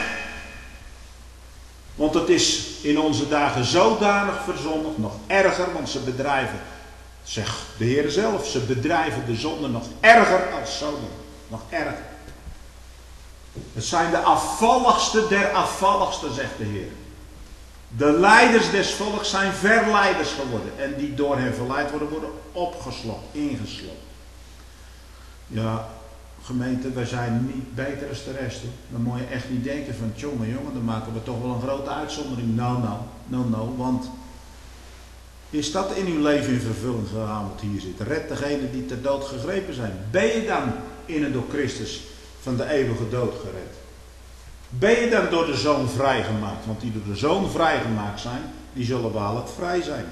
Want het is in onze dagen zodanig verzondigd, nog erger, want ze bedrijven, zegt de Heer zelf, ze bedrijven de zonde nog erger als Sodom. Nog erger. Het zijn de afvalligste der afvalligste, zegt de Heer. De leiders des volks zijn verleiders geworden. En die door hen verleid worden, worden opgeslokt, ingeslokt. Ja, gemeente, wij zijn niet beter als de rest. Hè. Dan moet je echt niet denken van, jongen, jongen, dan maken we toch wel een grote uitzondering. Nou, nou, nou, nou, want is dat in uw leven in vervulling gegaan wat hier zit? Red degene die ter dood gegrepen zijn. Ben je dan in en door Christus van de eeuwige dood gered? Ben je dan door de Zoon vrijgemaakt? Want die door de Zoon vrijgemaakt zijn, die zullen waarlijk vrij zijn.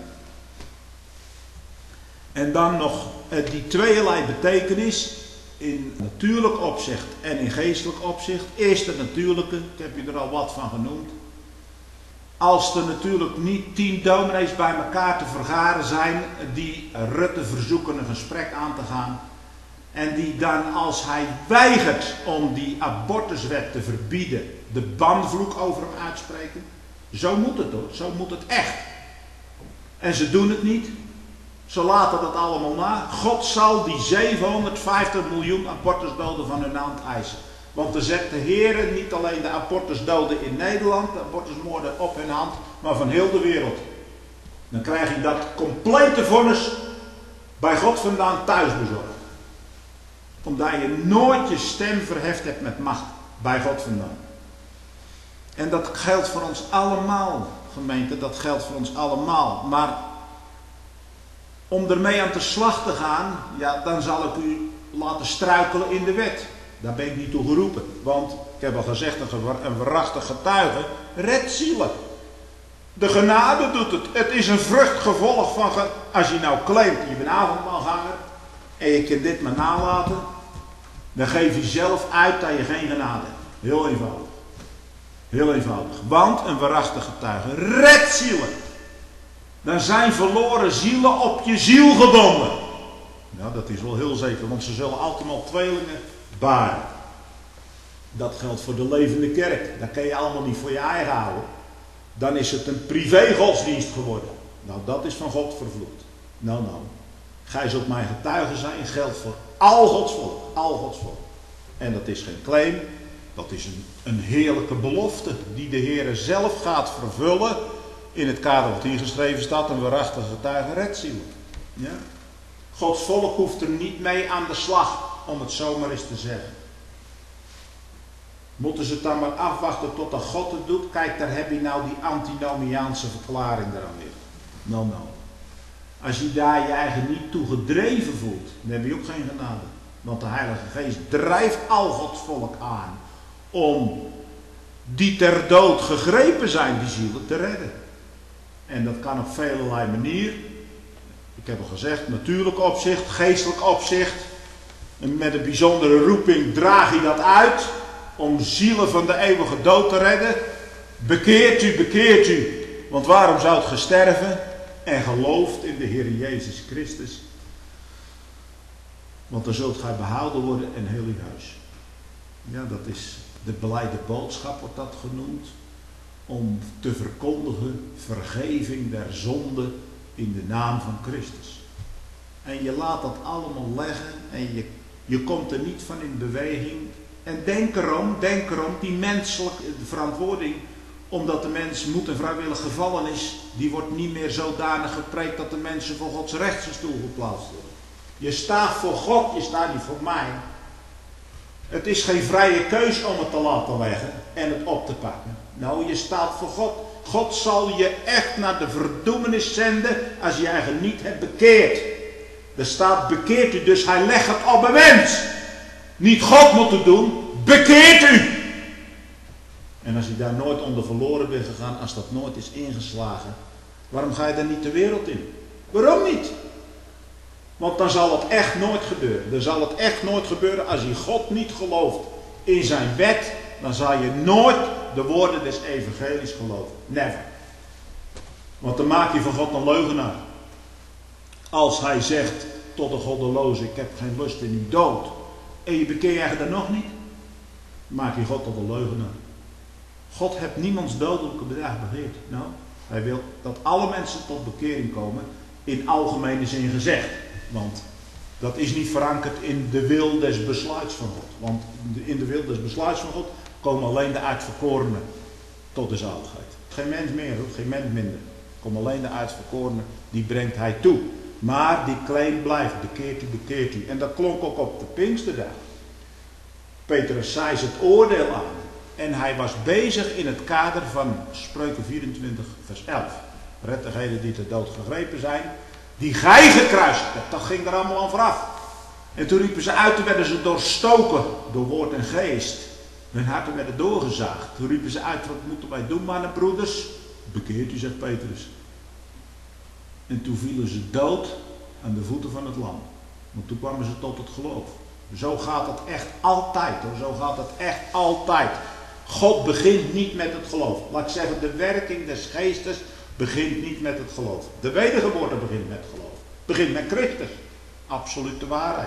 En dan nog eh, die tweeërlei betekenis in natuurlijk opzicht en in geestelijk opzicht. Eerst de natuurlijke, ik heb je er al wat van genoemd. Als er natuurlijk niet tien dominees bij elkaar te vergaren zijn die Rutte verzoeken een gesprek aan te gaan. En die dan, als hij weigert om die abortuswet te verbieden, de banvloek over hem uitspreken. Zo moet het hoor, zo moet het echt. En ze doen het niet. Ze laten dat allemaal na. God zal die zevenhonderdvijftig miljoen abortusdoden van hun hand eisen. Want dan zet de Heer niet alleen de abortusdoden in Nederland, de abortusmoorden op hun hand, maar van heel de wereld. Dan krijg je dat complete vonnis bij God vandaan thuis bezorgd. Omdat je nooit je stem verheft hebt met macht bij God vandaan. En dat geldt voor ons allemaal, gemeente, dat geldt voor ons allemaal. Maar om ermee aan de slag te gaan, ja, dan zal ik u laten struikelen in de wet. Daar ben ik niet toe geroepen. Want, ik heb al gezegd, een waarachtig getuige redt zielen. De genade doet het. Het is een vruchtgevolg van, als je nou claimt, je bent avondmaalganger en je kunt dit maar nalaten, dan geef je zelf uit dat je geen genade hebt. Heel eenvoudig. Heel eenvoudig. Want een waarachtig getuige redt zielen. Dan zijn verloren zielen op je ziel gebonden. Ja, dat is wel heel zeker, want ze zullen altijd al tweelingen baren. Dat geldt voor de levende kerk. Dat kan je allemaal niet voor je eigen houden. Dan is het een privé-godsdienst geworden. Nou, dat is van God vervloekt. Nou, nou. Gij zult mijn getuige zijn, geldt voor al Gods volk. Al Gods volk. En dat is geen claim. Dat is een, een heerlijke belofte die de Heer zelf gaat vervullen. In het kader wat hier geschreven staat, een waarachtige getuige redt zielen. Ja? Gods volk hoeft er niet mee aan de slag, om het zomaar eens te zeggen. Moeten ze het dan maar afwachten totdat God het doet? Kijk, daar heb je nou die antinomiaanse verklaring eraan weer. Nou, nou. Als je daar je eigen niet toe gedreven voelt, dan heb je ook geen genade. Want de Heilige Geest drijft al Gods volk aan om die ter dood gegrepen zijn, die zielen te redden. En dat kan op velerlei manier. Ik heb al gezegd, natuurlijk opzicht, geestelijk opzicht. En met een bijzondere roeping draag je dat uit om zielen van de eeuwige dood te redden. Bekeert u, bekeert u. Want waarom zou het gesterven? En gelooft in de Heer Jezus Christus. Want dan zult gij behouden worden en heel uw huis. Ja, dat is de blijde boodschap, wordt dat genoemd. Om te verkondigen vergeving der zonde in de naam van Christus. En je laat dat allemaal leggen en je, je komt er niet van in beweging. En denk erom, denk erom, die menselijke verantwoording, omdat de mens moed en vrijwillig gevallen is, die wordt niet meer zodanig gepreekt dat de mensen voor Gods rechterstoel geplaatst worden. Je staat voor God, je staat niet voor mij. Het is geen vrije keus om het te laten leggen en het op te pakken. Nou, je staat voor God. God zal je echt naar de verdoemenis zenden als je je eigen niet hebt bekeerd. Er staat bekeert u, dus hij legt het op een mens. Niet God moet het doen, bekeert u. En als je daar nooit onder verloren bent gegaan, als dat nooit is ingeslagen, waarom ga je dan niet de wereld in? Waarom niet? Want dan zal het echt nooit gebeuren. Dan zal het echt nooit gebeuren als je God niet gelooft in zijn wet. Dan zal je nooit de woorden des evangelies geloven. Never. Want dan maak je van God een leugenaar. Als hij zegt tot de goddeloze, ik heb geen lust in uw dood. En je bekeer je dan nog niet. Maak je God tot een leugenaar. God heeft niemands dodelijke bedrijf begeerd. Nou, hij wil dat alle mensen tot bekering komen. In algemene zin gezegd. Want dat is niet verankerd in de wil des besluits van God. Want in de wil des besluits van God komen alleen de uitverkorenen tot de zaligheid. Geen mens meer, geen mens minder. Komen alleen de uitverkorenen, die brengt hij toe. Maar die claim blijft, bekeert u, bekeert u. En dat klonk ook op de Pinksterdag. Petrus zei het oordeel aan. En hij was bezig in het kader van Spreuken vierentwintig vers elf. Red degenen die ter dood gegrepen zijn. Die gij gekruist hebt, dat ging er allemaal aan vooraf. En toen riepen ze uit, toen werden ze doorstoken door woord en geest. Hun harten werden doorgezaagd. Toen riepen ze uit, wat moeten wij doen, mannen, broeders? Bekeert u, zegt Petrus. En toen vielen ze dood aan de voeten van het lam. Want toen kwamen ze tot het geloof. Zo gaat het echt altijd, hoor. Zo gaat het echt altijd. God begint niet met het geloof. Laat ik zeggen, de werking des geestes begint niet met het geloof. De wedergeboorte begint met geloof. Begint met Christus. Absolute waarheid.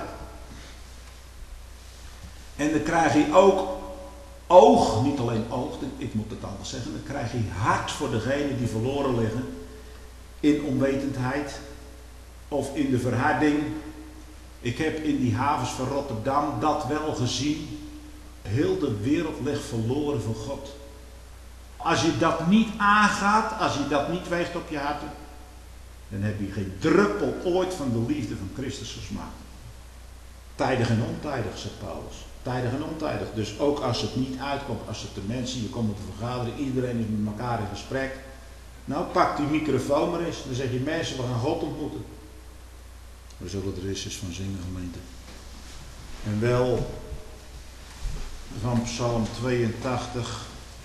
En dan krijg je ook oog, niet alleen oog, ik moet het anders zeggen. Dan krijg je hart voor degenen die verloren liggen. In onwetendheid. Of in de verharding. Ik heb in die havens van Rotterdam dat wel gezien. Heel de wereld ligt verloren voor God. Als je dat niet aangaat, als je dat niet weegt op je harten, dan heb je geen druppel ooit van de liefde van Christus gesmaakt. Tijdig en ontijdig, zegt Paulus. Tijdig en ontijdig. Dus ook als het niet uitkomt, als het de mensen, je komt op de vergadering, iedereen is met elkaar in gesprek. Nou, pak die microfoon maar eens. Dan zeg je, mensen, we gaan God ontmoeten. We zullen er eens eens van zingen, gemeente. En wel van Psalm tweeëntachtig.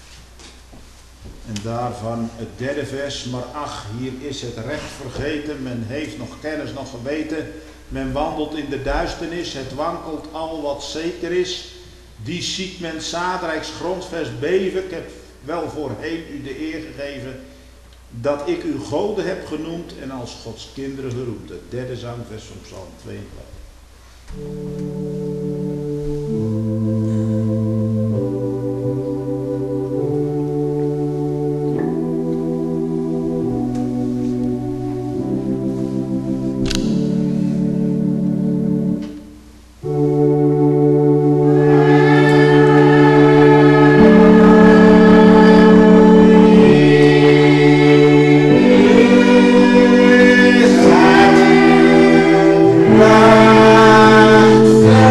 En daarvan het derde vers. Maar ach, hier is het recht vergeten. Men heeft nog kennis, nog geweten. Men wandelt in de duisternis. Het wankelt al wat zeker is. Die ziet men Zadrijks grondvest beven. Ik heb wel voorheen u de eer gegeven dat ik u goden heb genoemd en als Gods kinderen geroemd. Het derde zangvers van Psalm tweeëntachtig. Love.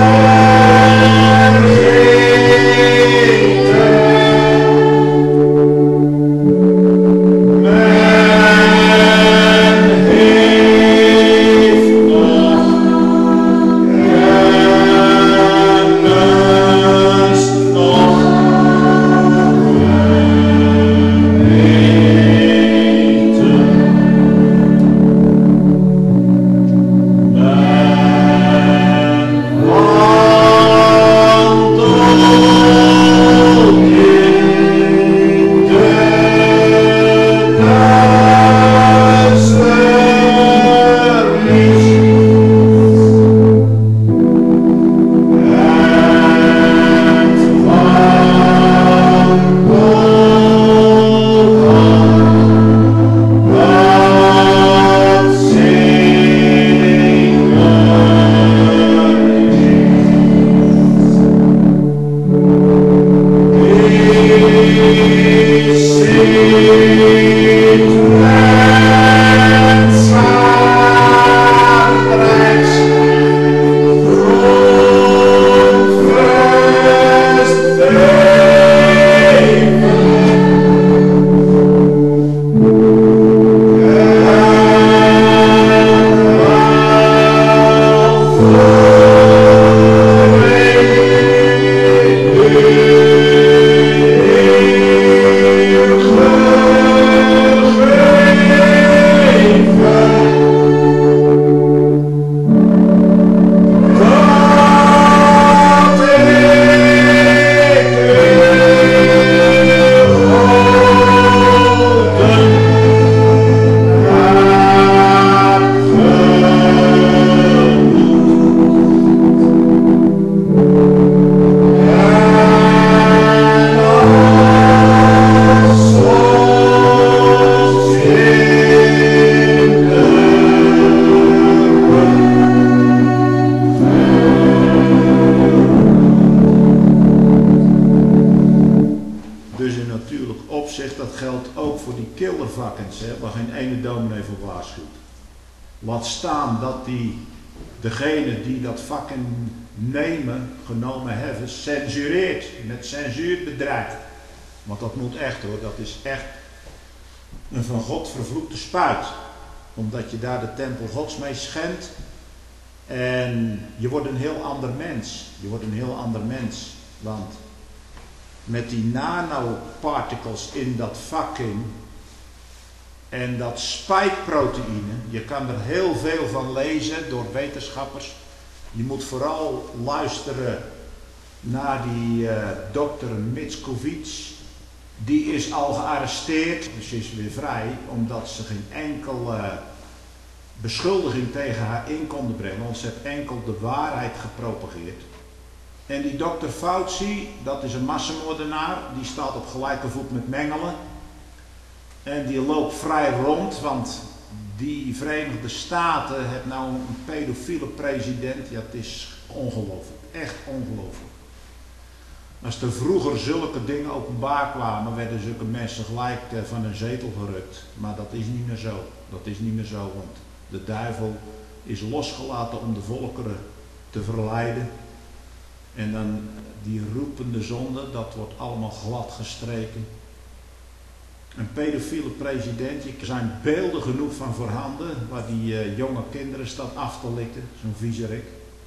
geen ene dominee voor waarschuwt. Laat staan dat die, degene die dat vak nemen, genomen hebben, censureert, met censuur bedreigt. Want dat moet echt hoor, dat is echt een van God vervloekte spuit. Omdat je daar de tempel Gods mee schendt. En je wordt een heel ander mens. Je wordt een heel ander mens. Want met die nanoparticles in dat fucking en dat spike-proteïne, je kan er heel veel van lezen door wetenschappers. Je moet vooral luisteren naar die uh, dokter Mitskovits. Die is al gearresteerd, dus is weer vrij, omdat ze geen enkele beschuldiging tegen haar in konden brengen, want ze heeft enkel de waarheid gepropageerd. En die dokter Fauci, dat is een massamoordenaar, die staat op gelijke voet met Mengele. En die loopt vrij rond, want die Verenigde Staten heeft nou een pedofiele president. Ja, het is ongelooflijk, echt ongelooflijk. Als er vroeger zulke dingen openbaar kwamen, werden zulke mensen gelijk van een zetel gerukt. Maar dat is niet meer zo. Dat is niet meer zo, want de duivel is losgelaten om de volkeren te verleiden. En dan die roepende zonde, dat wordt allemaal glad gestreken. Een pedofiele president, er zijn beelden genoeg van voorhanden, waar die uh, jonge kinderen staan af te likken, zo'n viezerik.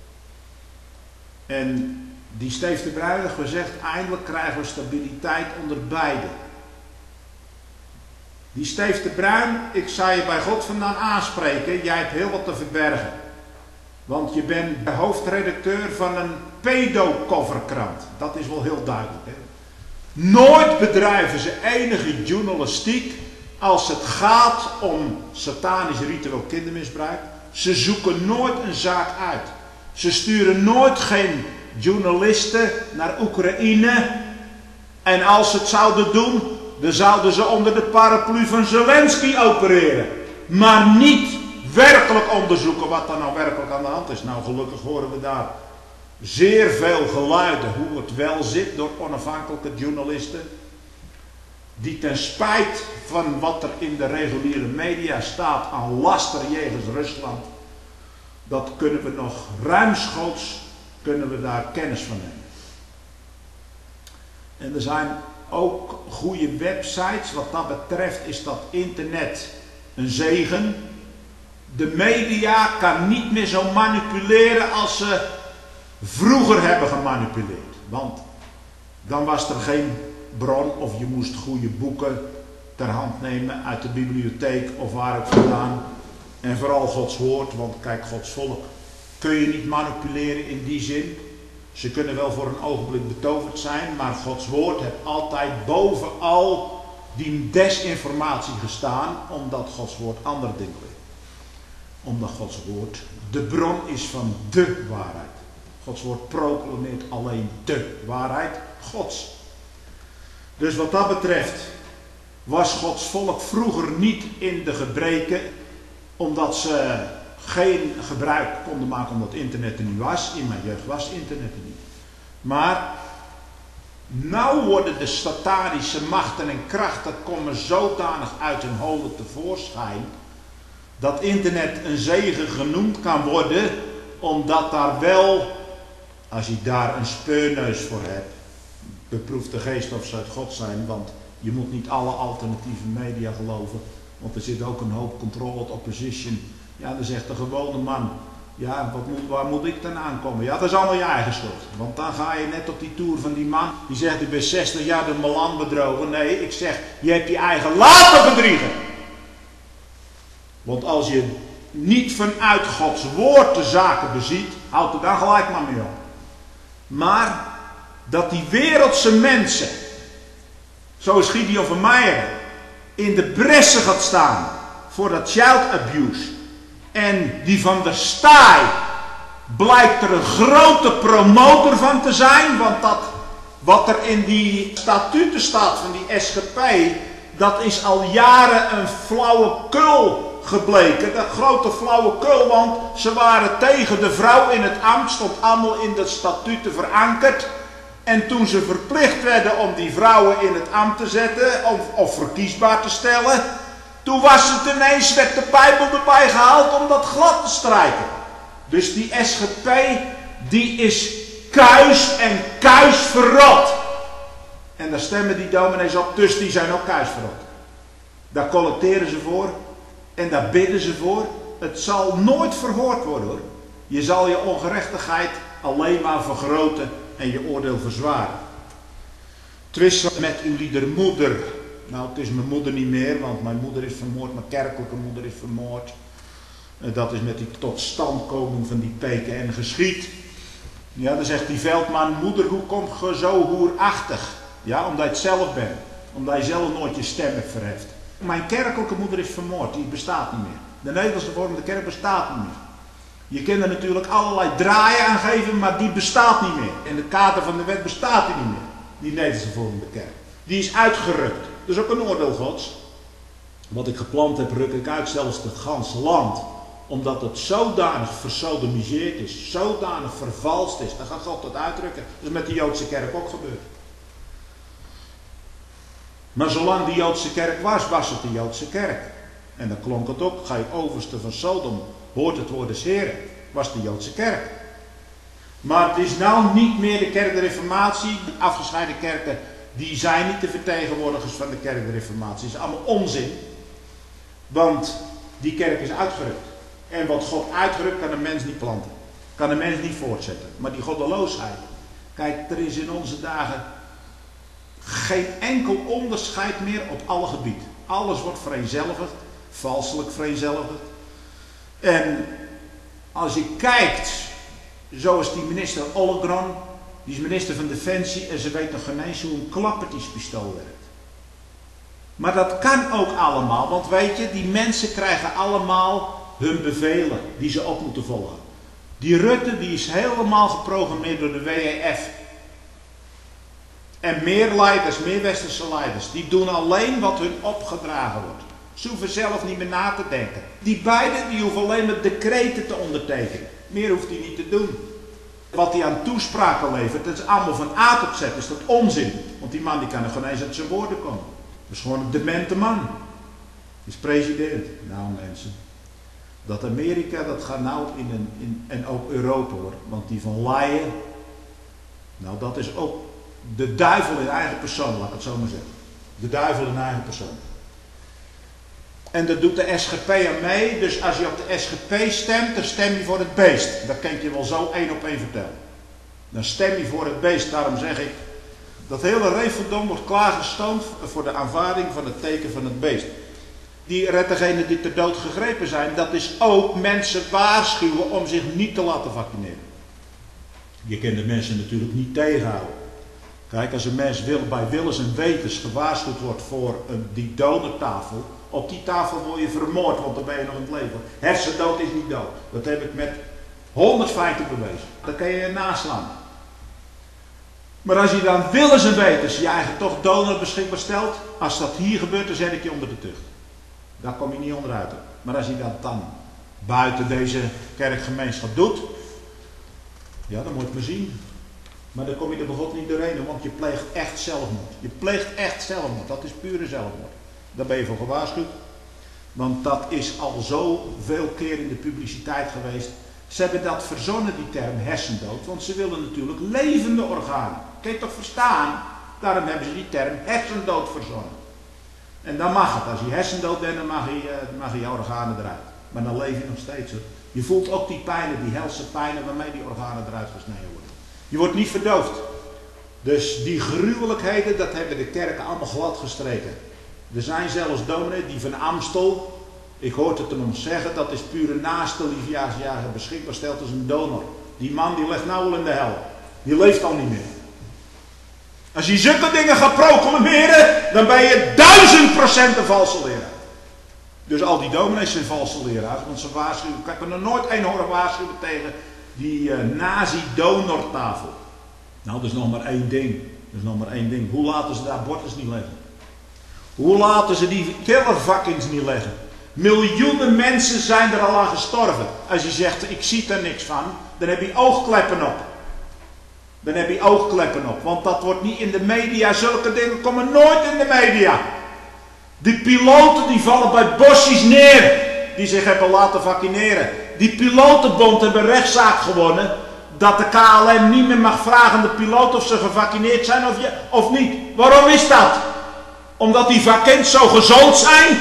En die Steve de Bruin heeft gezegd, eindelijk krijgen we stabiliteit onder beiden. Die Steve de Bruin, ik zou je bij God vandaan aanspreken, jij hebt heel wat te verbergen. Want je bent de hoofdredacteur van een pedocoverkrant. Dat is wel heel duidelijk. Hè? Nooit bedrijven ze enige journalistiek als het gaat om satanisch ritueel kindermisbruik. Ze zoeken nooit een zaak uit. Ze sturen nooit geen journalisten naar Oekraïne. En als ze het zouden doen, dan zouden ze onder de paraplu van Zelensky opereren. Maar niet werkelijk onderzoeken wat er nou werkelijk aan de hand is. Nou, gelukkig horen we daar zeer veel geluiden hoe het wel zit door onafhankelijke journalisten. Die ten spijt van wat er in de reguliere media staat aan laster jegens Rusland. Dat kunnen we nog ruimschoots, kunnen we daar kennis van nemen. En er zijn ook goede websites. Wat dat betreft is dat internet een zegen. De media kan niet meer zo manipuleren als ze vroeger hebben gemanipuleerd. Want dan was er geen bron of je moest goede boeken ter hand nemen uit de bibliotheek of waar ook vandaan. En vooral Gods woord, want kijk, Gods volk kun je niet manipuleren in die zin. Ze kunnen wel voor een ogenblik betoverd zijn, maar Gods woord heeft altijd bovenal die desinformatie gestaan, omdat Gods woord andere dingen leert. Omdat Gods woord de bron is van de waarheid. Gods woord proclameert alleen de waarheid Gods. Dus wat dat betreft was Gods volk vroeger niet in de gebreken, omdat ze geen gebruik konden maken omdat internet er niet was. In mijn jeugd was internet er niet. Maar nou worden de satanische machten en krachten komen zodanig uit hun holen tevoorschijn, dat internet een zegen genoemd kan worden, omdat daar wel, als je daar een speurneus voor hebt, beproeft de geest of ze uit God zijn, want je moet niet alle alternatieve media geloven, want er zit ook een hoop controlled opposition. Ja, dan zegt de gewone man, ja, wat moet, waar moet ik dan aankomen? Ja, dat is allemaal je eigen schuld. Want dan ga je net op die toer van die man, die zegt, ik ben zestig jaar door mijn land bedrogen. Nee, ik zeg, je hebt je eigen laten bedriegen. Want als je niet vanuit Gods woord de zaken beziet, houdt er dan gelijk maar mee op. Maar dat die wereldse mensen, zoals Gideon van Meijer, in de bressen gaat staan voor dat child abuse. En die van der Staaij blijkt er een grote promotor van te zijn. Want dat wat er in die statuten staat van die S G P, dat is al jaren een flauwekul gebleken. Dat grote flauwekul, want ze waren tegen de vrouw in het ambt. Stond allemaal in de statuten verankerd. En toen ze verplicht werden om die vrouwen in het ambt te zetten, of, of verkiesbaar te stellen, Toen was het ineens, werd de Bijbel erbij gehaald om dat glad te strijken. Dus die S G P, die is kuis en kuis verrot. En daar stemmen die dominees op, dus die zijn ook kuis verrot. Daar collecteren ze voor en daar bidden ze voor. Het zal nooit verhoord worden hoor. Je zal je ongerechtigheid alleen maar vergroten en je oordeel verzwaren. Twist met uw lieder moeder. Nou, het is mijn moeder niet meer, want mijn moeder is vermoord, mijn kerkelijke moeder is vermoord. Dat is met die totstandkoming van die P K N geschied. Ja, dan zegt die Veldman, moeder, hoe kom je zo hoerachtig? Ja, omdat je het zelf bent. Omdat je zelf nooit je stem hebt verheft. Mijn kerkelijke moeder is vermoord, die bestaat niet meer. De Nederlandse vormende kerk bestaat niet meer. Je kunt er natuurlijk allerlei draaien aan geven, maar die bestaat niet meer. In het kader van de wet bestaat die niet meer. Die Nederlandse vormende kerk. Die is uitgerukt. Dat is ook een oordeel Gods. Wat ik geplant heb, ruk ik uit, zelfs het ganse land. Omdat het zodanig versodomiseerd is, zodanig vervalst is. Dan gaat God dat uitdrukken. Dat is met de Joodse kerk ook gebeurd. Maar zolang die Joodse kerk was, was het de Joodse kerk. En dan klonk het ook, ga je overste van Sodom, hoort het woord des Heren, was de Joodse kerk. Maar het is nou niet meer de kerk der Reformatie. De afgescheiden kerken, die zijn niet de vertegenwoordigers van de kerk der Reformatie. Dat is allemaal onzin. Want die kerk is uitgerukt. En wat God uitgerukt kan een mens niet planten. Kan een mens niet voortzetten. Maar die goddeloosheid. Kijk, er is in onze dagen geen enkel onderscheid meer op alle gebieden. Alles wordt vereenzelvigd. Valselijk vereenzelvigd. En als je kijkt, zoals die minister Ollengren, die is minister van Defensie en ze weet nog geen eens hoe een klappertjespistool werkt. Maar dat kan ook allemaal, want weet je, die mensen krijgen allemaal hun bevelen die ze op moeten volgen. Die Rutte die is helemaal geprogrammeerd door de W E F. En meer leiders, meer westerse leiders, die doen alleen wat hun opgedragen wordt. Ze hoeven zelf niet meer na te denken. Die beiden die hoeven alleen maar decreten te ondertekenen. Meer hoeft hij niet te doen. Wat hij aan toespraken levert, dat is allemaal van A tot Z, is dat onzin. Want die man die kan er gewoon eens uit zijn woorden komen. Dat is gewoon een demente man. Die is president. Nou mensen, dat Amerika, dat gaat nou in een, in, en ook Europa hoor. Want die van Leyen, nou dat is ook de duivel in eigen persoon, laat ik het zo maar zeggen. De duivel in eigen persoon. En dat doet de S G P aan mee, dus als je op de S G P stemt, dan stem je voor het beest. Dat kan ik je wel zo één op één vertellen. Dan stem je voor het beest, daarom zeg ik, dat hele referendum wordt klaargestoomd voor de aanvaarding van het teken van het beest. Die redt degenen die ter dood gegrepen zijn, dat is ook mensen waarschuwen om zich niet te laten vaccineren. Je kunt de mensen natuurlijk niet tegenhouden. Kijk, als een mens wil, bij willens en wetens gewaarschuwd wordt voor een, die donortafel, op die tafel word je vermoord, want dan ben je nog in het leven. Hersendood is niet dood. Dat heb ik met honderd feiten bewezen. Dat kan je naslaan. Maar als je dan willens en wetens je eigen toch donor beschikbaar stelt, als dat hier gebeurt, dan zet ik je onder de tucht. Daar kom je niet onderuit. Maar als je dat dan buiten deze kerkgemeenschap doet, ja, dan moet je het maar zien. Maar dan kom je er bijvoorbeeld niet doorheen, want je pleegt echt zelfmoord. Je pleegt echt zelfmoord. Dat is pure zelfmoord. Daar ben je voor gewaarschuwd. Want dat is al zoveel keer in de publiciteit geweest. Ze hebben dat verzonnen, die term hersendood. Want ze willen natuurlijk levende organen. Kun je toch verstaan? Daarom hebben ze die term hersendood verzonnen. En dan mag het. Als je hersendood bent, dan mag je, mag je je organen eruit. Maar dan leef je nog steeds. Hoor. Je voelt ook die pijnen, die helse pijnen waarmee die organen eruit gesneden worden. Je wordt niet verdoofd. Dus die gruwelijkheden, dat hebben de kerken allemaal glad gestreken. Er zijn zelfs dominees die van Amstel, ik hoorde het hem zeggen, dat is pure naaste liefjaarsjager beschikbaar stelt als een donor. Die man die ligt nou al in de hel. Die leeft al niet meer. Als je zulke dingen gaat proclameren, dan ben je duizend procent een valse leraar. Dus al die dominees zijn valse leraars, want ze waarschuwen. Ik heb er nog nooit één horen waarschuwen tegen die uh, nazi-donortafel. Nou, dat is nog maar één ding. Dat is nog maar één ding. Hoe laten ze daar bordjes niet leggen? Hoe laten ze die killervakkings niet leggen? Miljoenen mensen zijn er al aan gestorven. Als je zegt, ik zie er niks van, dan heb je oogkleppen op. Dan heb je oogkleppen op. Want dat wordt niet in de media. Zulke dingen komen nooit in de media. Die piloten die vallen bij bosjes neer, die zich hebben laten vaccineren. Die pilotenbond hebben rechtszaak gewonnen, dat de K L M niet meer mag vragen aan de piloot of ze gevaccineerd zijn of, je, of niet. Waarom is dat? Omdat die vaccins zo gezond zijn?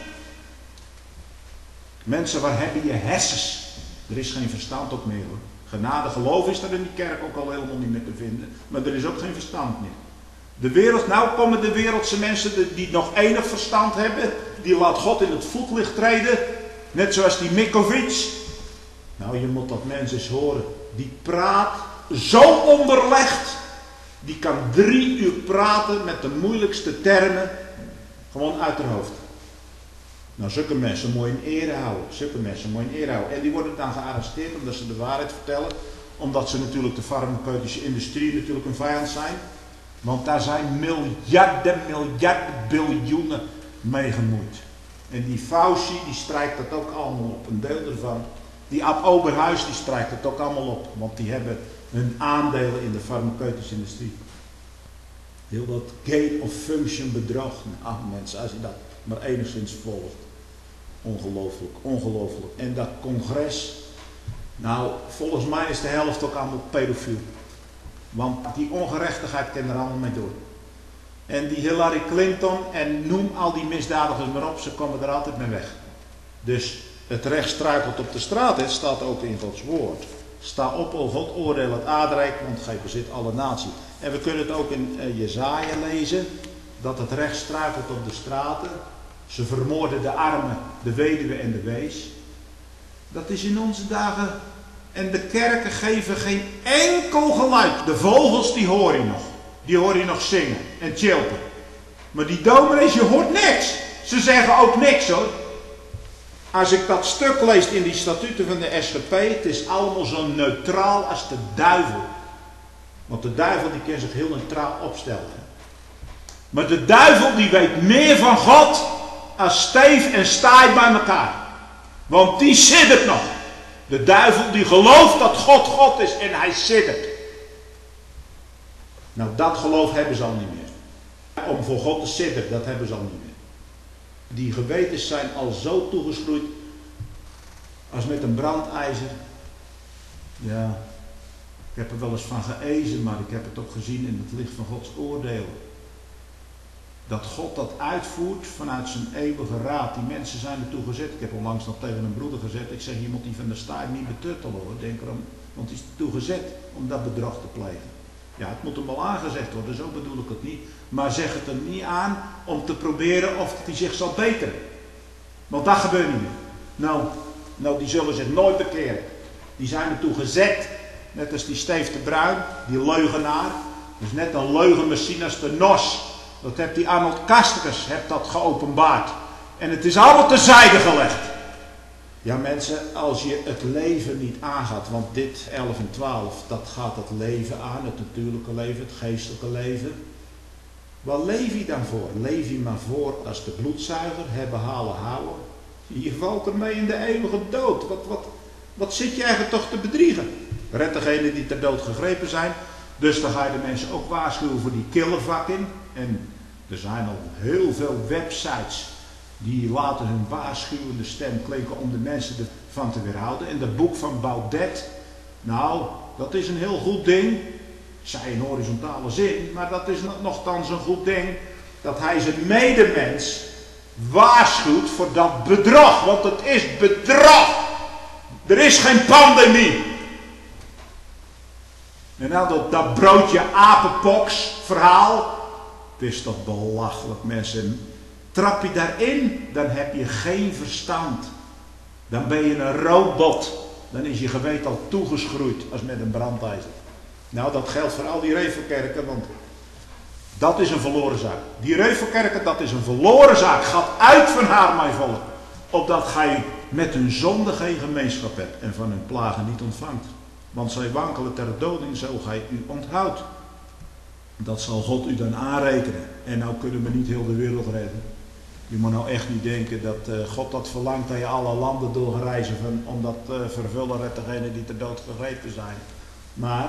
Mensen, waar hebben je hersens? Er is geen verstand op meer hoor. Genade, geloof is er in die kerk ook al helemaal niet meer te vinden. Maar er is ook geen verstand meer. De wereld, nou komen de wereldse mensen die nog enig verstand hebben. Die laat God in het voetlicht treden. Net zoals die Mikovic. Nou, je moet dat mensen eens horen. Die praat zo onderlegd. Die kan drie uur praten met de moeilijkste termen. Gewoon uit haar hoofd. Nou, zulke mensen moet je in ere houden. Zulke mensen moet je in ere houden. En die worden dan gearresteerd omdat ze de waarheid vertellen. Omdat ze natuurlijk de farmaceutische industrie natuurlijk een vijand zijn. Want daar zijn miljarden, miljarden, biljoenen mee gemoeid. En die Fauci, die strijkt dat ook allemaal op. Een deel ervan. Die Ab Oberhuis, die strijkt het ook allemaal op. Want die hebben hun aandelen in de farmaceutische industrie. Heel dat gain of function bedrag. Nou mensen, als je dat maar enigszins volgt. Ongelooflijk, ongelooflijk. En dat congres, nou volgens mij is de helft ook allemaal pedofiel. Want die ongerechtigheid kan er allemaal mee door. En die Hillary Clinton en noem al die misdadigers maar op, ze komen er altijd mee weg. Dus het recht struikelt op de straat, het staat ook in Gods woord. Sta op, o God, oordeel het aardrijk, want gij bezit alle natie. En we kunnen het ook in uh, Jesaja lezen, dat het recht struikelt op de straten. Ze vermoorden de armen, de weduwe en de wees. Dat is in onze dagen. En de kerken geven geen enkel geluid. De vogels die hoor je nog. Die hoor je nog zingen en chilpen. Maar die dominees, je hoort niks. Ze zeggen ook niks hoor. Als ik dat stuk lees in die statuten van de S G P, het is allemaal zo neutraal als de duivel. Want de duivel die kan zich heel neutraal opstellen. Maar de duivel die weet meer van God als Steef en Staai bij elkaar. Want die siddert nog. De duivel die gelooft dat God God is en hij siddert. Nou, dat geloof hebben ze al niet meer. Om voor God te sidderen, dat hebben ze al niet meer. Die gewetens zijn al zo toegeschroeid als met een brandijzer. Ja, ik heb er wel eens van geëzen, maar ik heb het ook gezien in het licht van Gods oordelen. Dat God dat uitvoert vanuit zijn eeuwige raad. Die mensen zijn ertoe gezet. Ik heb onlangs nog tegen een broeder gezet. Ik zeg, je moet die van de Staai niet betuttelen hoor. Denk erom, want die is ertoe gezet om dat bedrog te plegen. Ja, het moet hem wel aangezegd worden, zo bedoel ik het niet. Maar zeg het hem niet aan om te proberen of hij zich zal beteren. Want dat gebeurt niet meer. Nou, nou, die zullen zich nooit bekeren. Die zijn ertoe gezet, net als die Steef de Bruin, die leugenaar. Dus net een leugenmachine als de Nos. Dat heeft die Arnold Kastekes heeft dat geopenbaard. En het is allemaal terzijde gelegd. Ja mensen, als je het leven niet aangaat, want dit elf en twaalf, dat gaat het leven aan, het natuurlijke leven, het geestelijke leven. Waar leef je dan voor? Leef je maar voor als de bloedzuiger, hebben, halen, houden. Je valt ermee in de eeuwige dood. Wat, wat, wat zit je eigenlijk toch te bedriegen? Red degenen die ter dood gegrepen zijn. Dus dan ga je de mensen ook waarschuwen voor die killervakking. En er zijn al heel veel websites die laten hun waarschuwende stem klinken om de mensen ervan te weerhouden. En dat boek van Baudet, nou, dat is een heel goed ding. Zij in horizontale zin, maar dat is nogthans een goed ding. Dat hij zijn medemens waarschuwt voor dat bedrog. Want het is bedrog. Er is geen pandemie. En nou dat, dat broodje apenpox verhaal. Het is toch belachelijk mensen. Trap je daarin, dan heb je geen verstand. Dan ben je een robot. Dan is je geweten al toegeschroeid als met een brandijzer. Nou, dat geldt voor al die Revelkerken, want dat is een verloren zaak. Die Revelkerken, dat is een verloren zaak. Gaat uit van haar, mijn volk. Opdat gij met hun zonde geen gemeenschap hebt en van hun plagen niet ontvangt. Want zij wankelen ter doding, zo gij u onthoudt. Dat zal God u dan aanrekenen. En nou kunnen we niet heel de wereld redden. Je moet nou echt niet denken dat uh, God dat verlangt dat je alle landen doorreizen van, om dat uh, vervullen met degenen die ter dood gegrepen zijn. Maar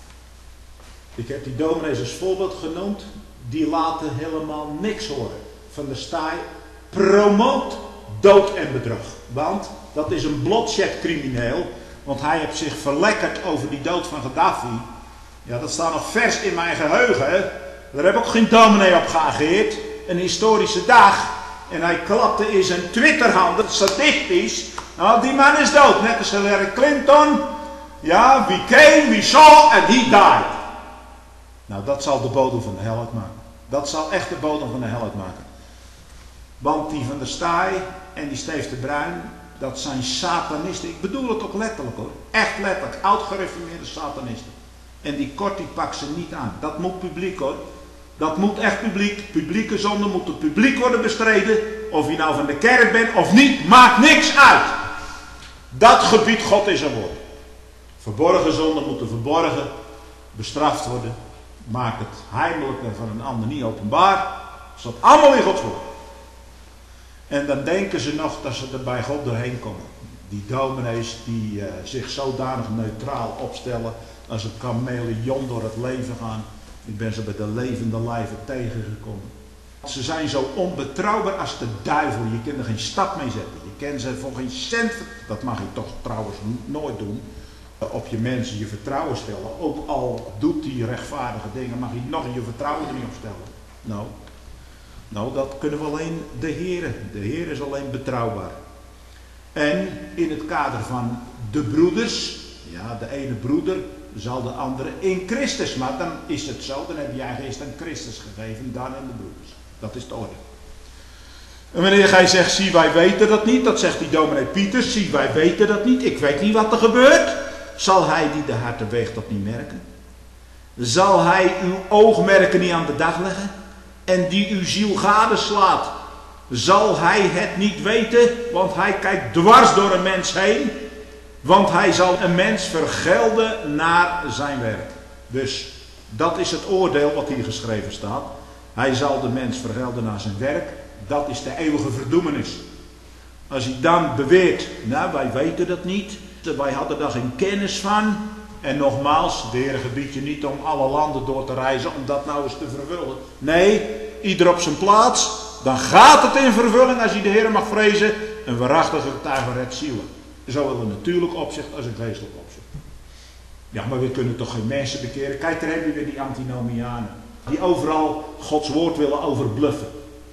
ik heb die dominees als voorbeeld genoemd, die laten helemaal niks horen van der Staaij promoot dood en bedrog. Want dat is een bloodshed-crimineel. Want hij heeft zich verlekkerd over die dood van Gaddafi. Ja, dat staat nog vers in mijn geheugen. Daar heb ik ook geen dominee op geageerd. Een historische dag. En hij klapte in zijn Twitterhanden, statistisch. Nou, die man is dood. Net als Hillary Clinton. Ja, we came, we saw and he died. Nou, dat zal de bodem van de hel uitmaken. Dat zal echt de bodem van de hel uitmaken. Want die van der Staaij en die Steef de Bruin, dat zijn satanisten. Ik bedoel het ook letterlijk hoor. Echt letterlijk. Oud-gereformeerde satanisten. En die Kort die pakt ze niet aan. Dat moet publiek hoor. Dat moet echt publiek. Publieke zonde moet het publiek worden bestreden. Of je nou van de kerk bent of niet, maakt niks uit. Dat gebiedt God in zijn woord. Verborgen zonden moeten verborgen bestraft worden. Maak het heimelijke van een ander niet openbaar. Dat staat allemaal in Gods woord. En dan denken ze nog dat ze er bij God doorheen komen. Die dominees die uh, zich zodanig neutraal opstellen als een chameleon door het leven gaan. Ik ben ze bij de levende lijven tegengekomen. Ze zijn zo onbetrouwbaar als de duivel. Je kunt er geen stap mee zetten. Je kent ze voor geen cent. Dat mag je toch trouwens nooit doen. Op je mensen je vertrouwen stellen. Ook al doet die rechtvaardige dingen, mag je nog je vertrouwen er niet op stellen. Nou, nou dat kunnen we alleen de Heer. De Heer is alleen betrouwbaar. En in het kader van de broeders. Ja, de ene broeder zal de andere in Christus. Maar dan is het zo, dan heb jij geest aan Christus gegeven, dan in de broeders. Dat is de orde. En wanneer gij zegt, zie wij weten dat niet, dat zegt die dominee Pieters, zie wij weten dat niet, ik weet niet wat er gebeurt. Zal hij die de harten weegt dat niet merken? Zal hij uw oogmerken niet aan de dag leggen? En die uw ziel gadeslaat? Zal hij het niet weten? Want hij kijkt dwars door een mens heen. Want hij zal een mens vergelden naar zijn werk. Dus dat is het oordeel wat hier geschreven staat. Hij zal de mens vergelden naar zijn werk. Dat is de eeuwige verdoemenis. Als hij dan beweert, nou wij weten dat niet. Wij hadden daar geen kennis van. En nogmaals, de Heer gebiedt je niet om alle landen door te reizen om dat nou eens te vervullen. Nee, ieder op zijn plaats. Dan gaat het in vervulling als je de Heer mag vrezen. Een waarachtige getuige redt zielen. Zowel in natuurlijk opzicht als in geestelijk opzicht. Ja, maar we kunnen toch geen mensen bekeren. Kijk, daar heb je weer die antinomianen. Die overal Gods woord willen overbluffen.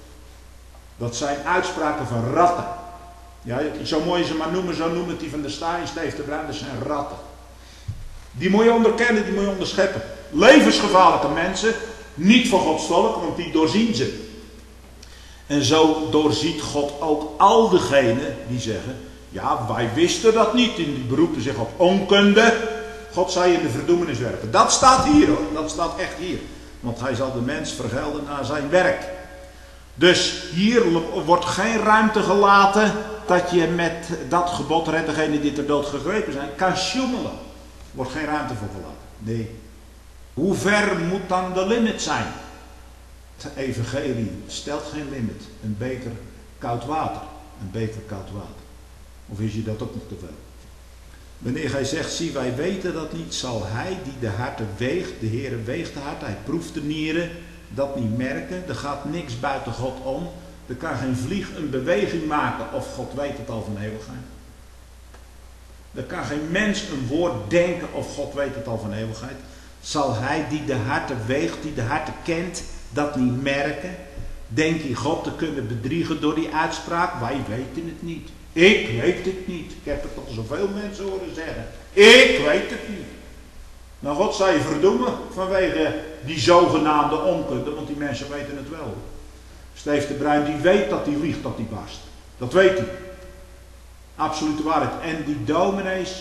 Dat zijn uitspraken van ratten. Ja, zo mooi je ze maar noemen, zo noemen die van der Staaij en Steef de Bruin, dat zijn ratten. Die moet je onderkennen, die moet je onderscheppen. Levensgevaarlijke mensen, niet voor Gods volk, want die doorzien ze. En zo doorziet God ook al degenen die zeggen, ja, wij wisten dat niet, en die beroepen zich op onkunde. God zal je in de verdoemenis werpen. Dat staat hier hoor, dat staat echt hier. Want hij zal de mens vergelden naar zijn werk. Dus hier wordt geen ruimte gelaten dat je met dat gebod redt degene die ter dood gegrepen zijn, kan sjoemelen. Er wordt geen ruimte voor gelaten. Nee. Hoe ver moet dan de limit zijn? Het evangelie stelt geen limit. Een beker koud water. Een beker koud water. Of is je dat ook nog te veel? Wanneer gij zegt, zie wij weten dat niet, zal hij die de harten weegt, de Heere weegt de harten, hij proeft de nieren, dat niet merken. Er gaat niks buiten God om. Er kan geen vlieg een beweging maken of God weet het al van eeuwigheid. Er kan geen mens een woord denken of God weet het al van eeuwigheid. Zal hij die de harten weegt, die de harten kent, dat niet merken? Denk je God te kunnen bedriegen door die uitspraak? Wij weten het niet. Ik weet het niet. Ik heb het al zoveel mensen horen zeggen. Ik weet het niet. Nou, God zal je verdoemen vanwege die zogenaamde onkunde, want die mensen weten het wel. Steef de Bruin, die weet dat hij liegt, dat hij barst. Dat weet hij. Absolute waarheid. En die dominees,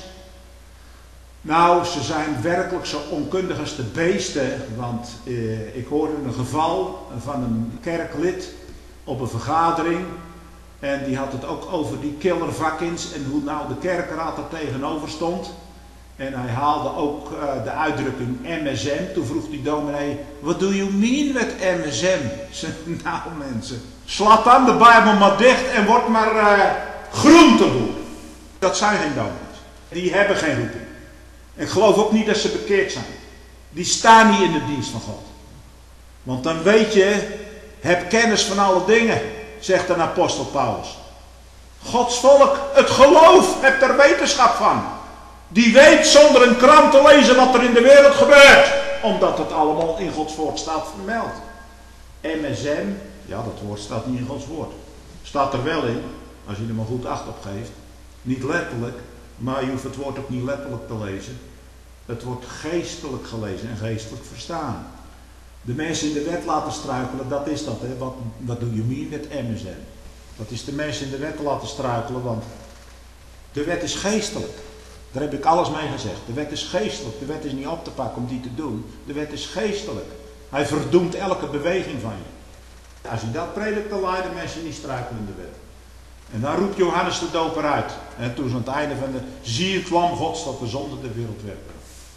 nou, ze zijn werkelijk zo onkundig als de beesten. Want eh, ik hoorde een geval van een kerklid op een vergadering. En die had het ook over die killervakkins en hoe nou de kerkraad er tegenover stond. En hij haalde ook uh, de uitdrukking M S M. Toen vroeg die dominee, what do you mean met M S M? Nou mensen, slaat dan de Bijbel maar dicht en word maar uh, groenteboer. Dat zijn geen dominees. Die hebben geen roeping. Ik geloof ook niet dat ze bekeerd zijn. Die staan niet in de dienst van God. Want dan weet je, Heb kennis van alle dingen, zegt een apostel Paulus. Gods volk, het geloof, hebt er wetenschap van. Die weet zonder een krant te lezen wat er in de wereld gebeurt. Omdat het allemaal in Gods woord staat vermeld. M S M, ja, dat woord staat niet in Gods woord. Staat er wel in, als je er maar goed acht op geeft. Niet letterlijk, maar je hoeft het woord ook niet letterlijk te lezen. Het wordt geestelijk gelezen en geestelijk verstaan. De mensen in de wet laten struikelen, dat is dat. Hè? Wat, wat doe je meer met M S M? Dat is de mensen in de wet laten struikelen, want de wet is geestelijk. Daar heb ik alles mee gezegd. De wet is geestelijk. De wet is niet op te pakken om die te doen. De wet is geestelijk. Hij verdoemt elke beweging van je. Als je dat predikt, dan leiden mensen niet struikelen in de wet. En dan roept Johannes de Doper uit. En toen ze aan het einde van de zie het lam Gods dat de zonde de wereld werpt.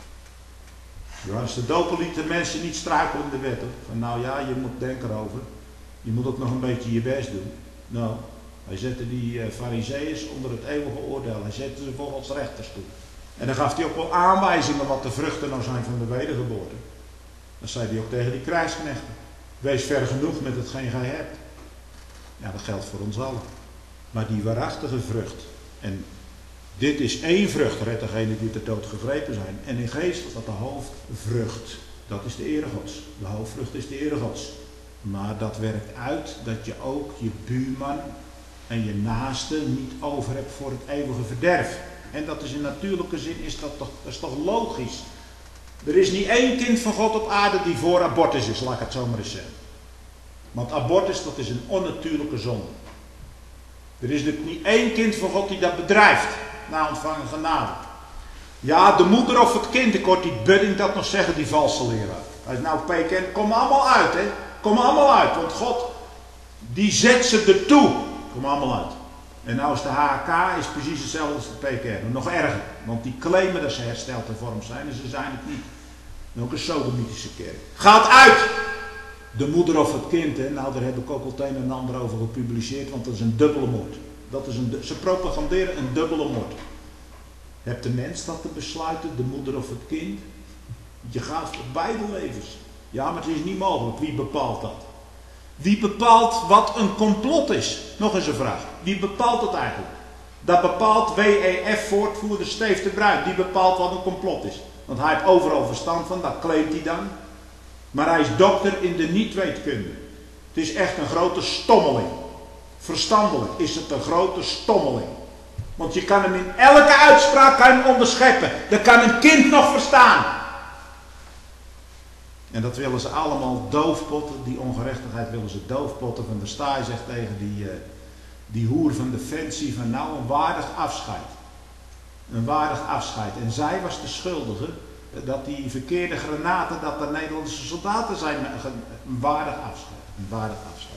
Johannes de Doper liet de mensen niet struikelen in de wet. Van nou ja, je moet denken erover. Je moet ook nog een beetje je best doen. Nou, hij zette die uh, farizeeërs onder het eeuwige oordeel. Hij zette ze volgens rechters toe. En dan gaf hij ook wel aanwijzingen wat de vruchten nou zijn van de wedergeboorte. Dan zei hij ook tegen die krijgsknechten. Wees ver genoeg met hetgeen gij hebt. Ja, dat geldt voor ons allen. Maar die waarachtige vrucht. En dit is één vrucht, red degene die ter dood gegrepen zijn. En in geest is dat de hoofdvrucht. Dat is de ere Gods. De hoofdvrucht is de ere Gods. Maar dat werkt uit dat je ook je buurman en je naaste niet over hebt voor het eeuwige verderf. En dat is in natuurlijke zin, is dat toch, dat is toch logisch. Er is niet één kind van God op aarde die voor abortus is, laat ik het zo maar eens zeggen. Want abortus, dat is een onnatuurlijke zonde. Er is natuurlijk niet één kind van God die dat bedrijft, na ontvangen genade. Ja, de moeder of het kind, ik hoor die Budding dat nog zeggen, die valse leraar. Hij is nou P K, kom allemaal uit, hè. Kom allemaal uit, want God, die zet ze ertoe. Kom allemaal uit. En nou is de H K is precies hetzelfde als de P K, nog erger. Want die claimen dat ze hersteld hervormd zijn en ze zijn het niet. En ook een sodomitische kerk. Gaat uit! De moeder of het kind, hè? Nou daar heb ik ook al het een en ander over gepubliceerd, want dat is een dubbele moord. Dat is een, ze propaganderen een dubbele moord. Hebt de mens dat te besluiten, de moeder of het kind? Je gaat voor beide levens. Ja, maar het is niet mogelijk. Wie bepaalt dat? Wie bepaalt wat een complot is? Nog eens een vraag. Wie bepaalt het eigenlijk? Dat bepaalt W E F-voortvoerder Steve de Bruin. Die bepaalt wat een complot is. Want hij heeft overal verstand van, dat claimt hij dan. Maar hij is dokter in de niet-weetkunde. Het is echt een grote stommeling. Verstandelijk is het een grote stommeling. Want je kan hem in elke uitspraak kan hem onderscheppen. Dat kan een kind nog verstaan. En dat willen ze allemaal doofpotten. Die ongerechtigheid willen ze doofpotten. Van der Staaij zegt tegen die, uh, die hoer van Defensie van nou een waardig afscheid. Een waardig afscheid. En zij was de schuldige. Dat die verkeerde granaten, dat er Nederlandse soldaten zijn. Een waardig afscheid. Een waardig afscheid.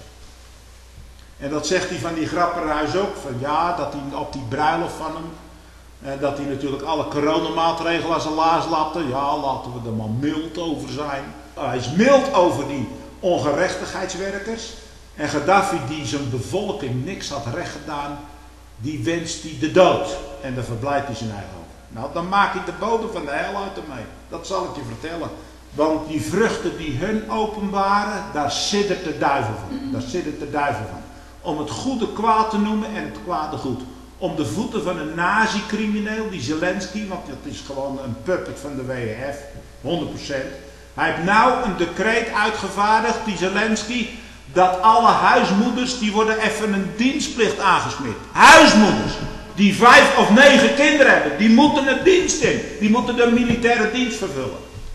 En dat zegt hij van die Grapperhuis ook. Van ja, dat hij op die bruiloft van hem. Eh, dat hij natuurlijk alle coronamaatregelen aan zijn laars lapte. Ja, laten we er maar mild over zijn. Hij is mild over die ongerechtigheidswerkers. En Gaddafi, die zijn bevolking niks had recht gedaan, die wenst hij de dood. En daar verblijft hij zijn eigen over. Nou, dan maak ik de bodem van de hel uit ermee. Dat zal ik je vertellen. Want die vruchten die hun openbaren, daar siddert de duivel van. Daar siddert de duivel van. Om het goede kwaad te noemen en het kwade goed. Om de voeten van een nazi-crimineel, die Zelensky, want dat is gewoon een puppet van de W E F, honderd procent. Hij heeft nou een decreet uitgevaardigd, die Zelensky, dat alle huismoeders, die worden even een dienstplicht aangesmeerd. Huismoeders, die vijf of negen kinderen hebben, die moeten het dienst in. Die moeten de militaire dienst vervullen.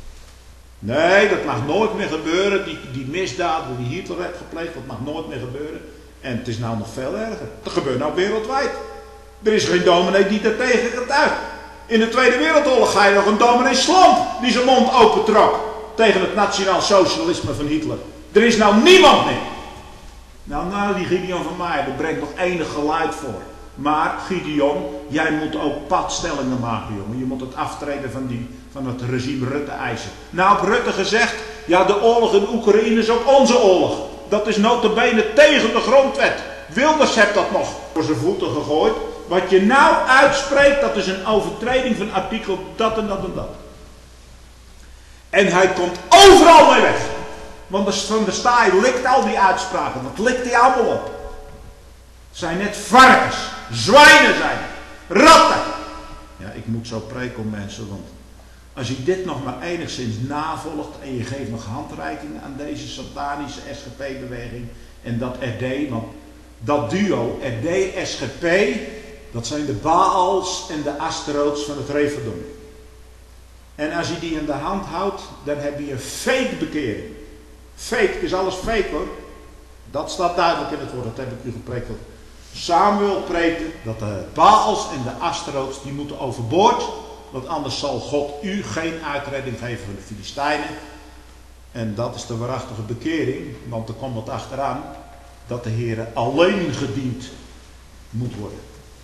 Nee, dat mag nooit meer gebeuren. Die, die misdaden die Hitler heeft gepleegd, dat mag nooit meer gebeuren. En het is nou nog veel erger. Dat gebeurt nou wereldwijd. Er is geen dominee die daar tegen getuigt. In de Tweede Wereldoorlog ga je nog een dominee Slomp die zijn mond opentrok tegen het nationaal socialisme van Hitler. Er is nou niemand meer. Nou, nou die Gideon van Meijer, daar brengt nog enig geluid voor. Maar Gideon, jij moet ook padstellingen maken, jongen. Je moet het aftreden van, die, van het regime Rutte eisen. Nou, op Rutte gezegd, ja, de oorlog in Oekraïne is ook onze oorlog. Dat is nota bene tegen de grondwet. Wilders heeft dat nog voor zijn voeten gegooid. Wat je nou uitspreekt, dat is een overtreding van artikel dat en dat en dat. En hij komt overal mee weg. Want van de staai likt al die uitspraken. Dat likt hij allemaal op. Het zijn net varkens. Zwijnen zijn het. Ratten. Ja, ik moet zo preken om mensen. Want als je dit nog maar enigszins navolgt. En je geeft nog handreiking aan deze satanische S G P-beweging. En dat R D. Want dat duo R D S G P. Dat zijn de Baals en de Asteroots van het Referdom. En als je die in de hand houdt, dan heb je een fake bekering. Fake, het is alles fake hoor. Dat staat duidelijk in het woord, dat heb ik u gepreekt. Samuel preekte dat de Baals en de Asteroots, die moeten overboord. Want anders zal God u geen uitredding geven van de Filistijnen. En dat is de waarachtige bekering, want er komt wat achteraan. Dat de Heer alleen gediend moet worden.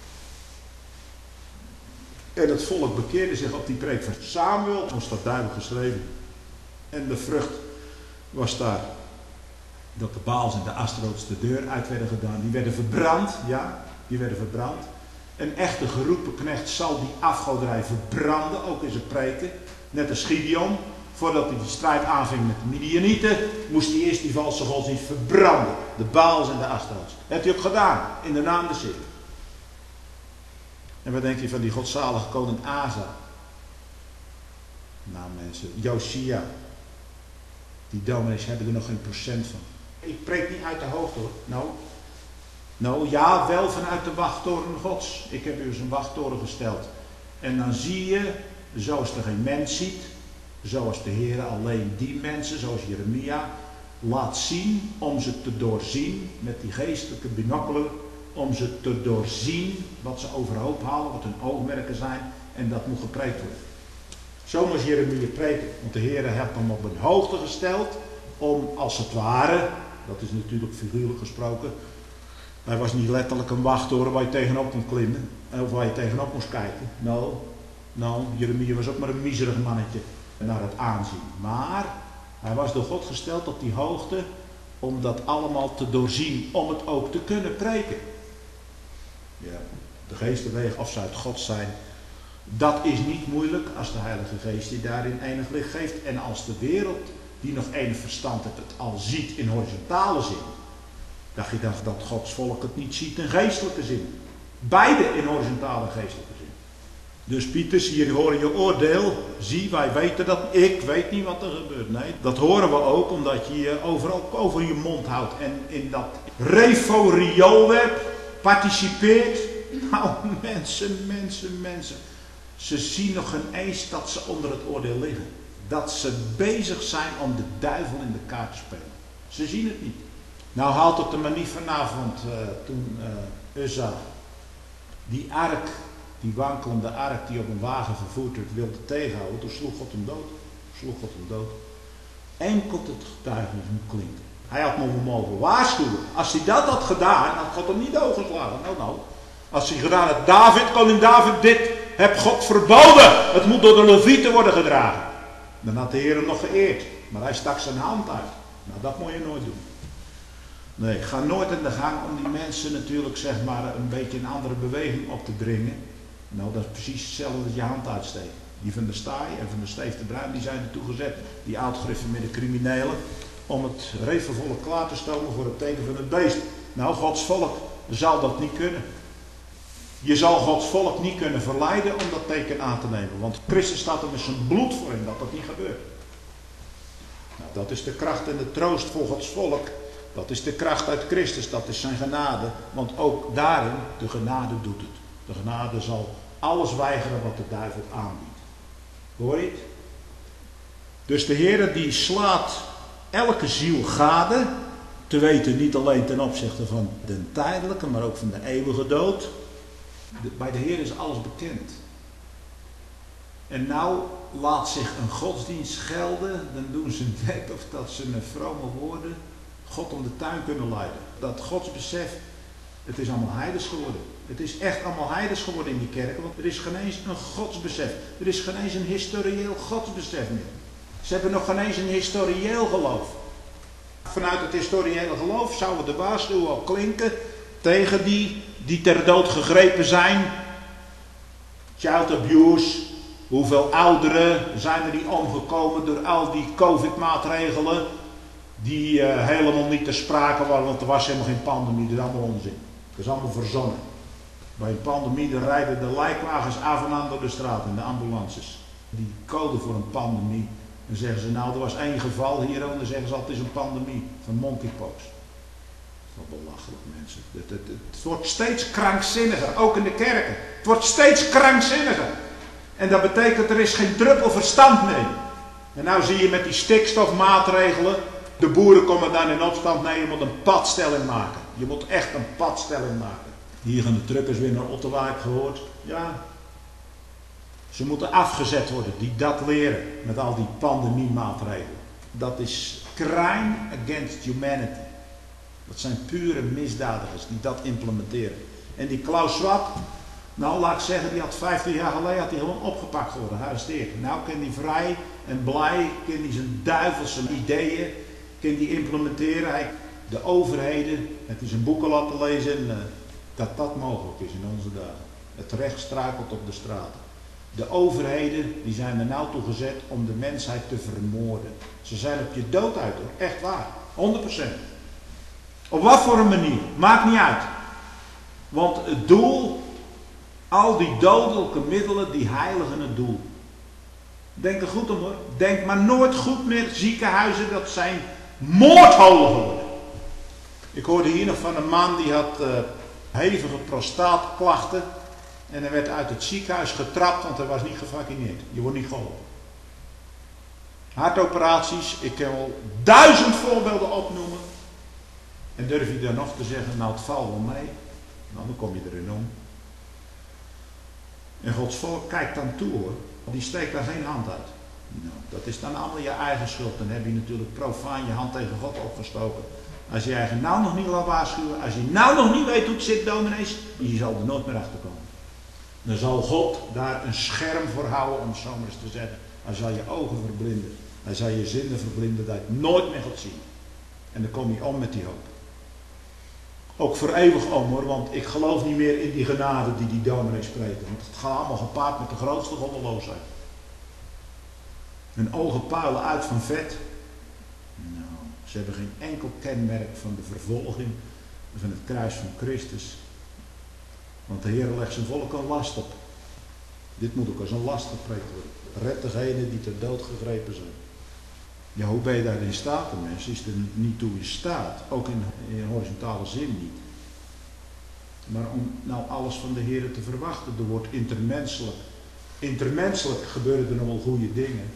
En het volk bekeerde zich op die preek van Samuel. Dat staat duidelijk geschreven. En de vrucht was daar dat de Baals en de Asteroots de deur uit werden gedaan. Die werden verbrand. Ja, die werden verbrand. Een echte geroepen knecht zal die afgoderij verbranden. Ook in zijn preken. Net als Gideon. Voordat hij die strijd aanving met de Midianieten. Moest hij eerst die valse godsdienst verbranden. De Baals en de Asteroots. Dat heeft hij ook gedaan. In de naam des Heeren. En wat denk je van die godzalige koning Asa? Nou mensen, Josia. Die dominees hebben er nog geen procent van. Ik preek niet uit de hoogte hoor. Nou, nou ja, wel vanuit de wachttoren gods. Ik heb u eens een wachttoren gesteld. En dan zie je, zoals er geen mens ziet, zoals de Heer alleen die mensen, zoals Jeremia, laat zien om ze te doorzien met die geestelijke binocular. Om ze te doorzien wat ze overhoop halen, wat hun oogmerken zijn. En dat moet gepreekt worden. Zo moest Jeremia preken. Want de Heer heeft hem op een hoogte gesteld. Om als het ware, dat is natuurlijk figuurlijk gesproken. Hij was niet letterlijk een wachttoren waar je tegenop kon klimmen. Of waar je tegenop moest kijken. Nou, nou, Jeremia was ook maar een miserig mannetje naar het aanzien. Maar hij was door God gesteld op die hoogte. Om dat allemaal te doorzien. Om het ook te kunnen preken. Ja, de geestenwegen of ze uit God zijn, dat is niet moeilijk als de Heilige Geest je daarin enig licht geeft. En als de wereld, die nog enig verstand heeft, het al ziet in horizontale zin. Dacht je dan dat Gods volk het niet ziet in geestelijke zin? Beide in horizontale en geestelijke zin. Dus Pieters, hier hoor je oordeel. Zie, wij weten dat. Ik weet niet wat er gebeurt. Nee, dat horen we ook omdat je je overal over je mond houdt. En in dat reforioolwerk participeert. Nou, mensen, mensen, mensen. Ze zien nog geen eens dat ze onder het oordeel liggen. Dat ze bezig zijn om de duivel in de kaart te spelen. Ze zien het niet. Nou haalt het er maar niet vanavond uh, toen uh, Uzza die ark, die wankelende ark die op een wagen vervoerd werd, wilde tegenhouden. Toen sloeg God hem dood. Sloeg God hem dood. Enkel het getuigenis moet klinken. Hij had hem mogen waarschuwen. Als hij dat had gedaan, had God hem niet doodgeslagen. Nou, nou. Als hij gedaan had, David, koning David, dit heb God verboden. Het moet door de Levieten worden gedragen. Dan had de Heer hem nog geëerd. Maar hij stak zijn hand uit. Nou, dat moet je nooit doen. Nee, ga nooit in de gang om die mensen natuurlijk zeg maar een beetje een andere beweging op te dringen. Nou, dat is precies hetzelfde dat je hand uitsteekt. Die van de Staai en van de Steef de Bruin, die zijn ertoe gezet. Die oudgriffen met de criminelen. Om het revenvolk klaar te stomen voor het teken van het beest. Nou, Gods volk zal dat niet kunnen. Je zal Gods volk niet kunnen verleiden om dat teken aan te nemen. Want Christus staat er met zijn bloed voor in dat dat niet gebeurt. Nou, dat is de kracht en de troost voor Gods volk. Dat is de kracht uit Christus, dat is zijn genade. Want ook daarin, de genade doet het. De genade zal alles weigeren wat de duivel aanbiedt. Hoor je het? Dus de Heer die slaat elke ziel gade. Te weten niet alleen ten opzichte van de tijdelijke, maar ook van de eeuwige dood. De, bij de Heer is alles bekend. En nou laat zich een godsdienst gelden. Dan doen ze net of dat ze met vrome woorden God om de tuin kunnen leiden. Dat godsbesef, het is allemaal heidens geworden. Het is echt allemaal heidens geworden in die kerken. Want er is geen eens een godsbesef. Er is geen eens een historieel godsbesef meer. Ze hebben nog geen eens een historieel geloof. Vanuit het historiële geloof zouden de waarschuwing al klinken tegen die die ter dood gegrepen zijn. Child abuse. Hoeveel ouderen zijn er niet omgekomen door al die covid-maatregelen. die uh, helemaal niet ter sprake waren, want er was helemaal geen pandemie, dat is allemaal onzin. Dat is allemaal verzonnen. Bij een pandemie rijden de lijkwagens af en aan door de straat en de ambulances. Die code voor een pandemie. Dan zeggen ze, nou er was één geval hier, en dan zeggen ze altijd het is een pandemie van monkeypox. Dat is wel belachelijk, mensen. Het, het, het, het wordt steeds krankzinniger, ook in de kerken. Het wordt steeds krankzinniger. En dat betekent er is geen druppel verstand mee. En nou zie je met die stikstofmaatregelen, de boeren komen dan in opstand, nee je moet een padstelling maken. Je moet echt een padstelling maken. Hier gaan de truckers weer naar Otterwijk gehoord. Ja, ze moeten afgezet worden die dat leren met al die pandemiemaatregelen. Dat is crime against humanity. Dat zijn pure misdadigers die dat implementeren. En die Klaus Schwab, nou laat ik zeggen, die had vijftien jaar geleden had hij gewoon opgepakt geworden, gearresteerd. Nou kan hij vrij en blij, kan hij zijn duivelse ideeën, kan hij implementeren. Hij, de overheden, het is een boeken laten lezen, uh, dat dat mogelijk is in onze dagen. Het recht struikelt op de straten. De overheden die zijn er nou toe gezet om de mensheid te vermoorden. Ze zijn op je dood uit hoor, echt waar, honderd procent. Op wat voor een manier, maakt niet uit. Want het doel, al die dodelijke middelen, die heiligen het doel. Denk er goed om hoor. Denk maar nooit goed meer, ziekenhuizen, dat zijn moordholen geworden. Ik hoorde hier nog van een man die had uh, hevige prostaatklachten. En hij werd uit het ziekenhuis getrapt, want hij was niet gevaccineerd. Je wordt niet geholpen. Hartoperaties, ik kan wel duizend voorbeelden opnoemen. En durf je dan nog te zeggen, nou het valt wel mee. Nou, dan kom je erin om. En Gods volk kijkt dan toe hoor. Die steekt daar geen hand uit. Nou, dat is dan allemaal je eigen schuld. Dan heb je natuurlijk profaan je hand tegen God opgestoken. Als je je eigen nou nog niet laat waarschuwen. Als je nou nog niet weet hoe het zit, dominees. Je zal er nooit meer achter komen. Dan zal God daar een scherm voor houden, om het zo maar eens te zeggen. Hij zal je ogen verblinden. Hij zal je zinnen verblinden dat je het nooit meer gaat zien. En dan kom je om met die hoop. Ook voor eeuwig om hoor, want ik geloof niet meer in die genade die die dominee spreken. Want het gaat allemaal gepaard met de grootste goddeloosheid. Hun ogen puilen uit van vet. Nou, ze hebben geen enkel kenmerk van de vervolging van het kruis van Christus. Want de Heer legt zijn volk een last op. Dit moet ook als een last gepreekt worden. Red degenen die ter dood gegrepen zijn. Ja, hoe ben je daar in staat, mensen? Is er niet toe in staat. Ook in, in horizontale zin niet. Maar om nou alles van de Heer te verwachten, er wordt intermenselijk. Intermenselijk gebeuren er nog wel goede dingen.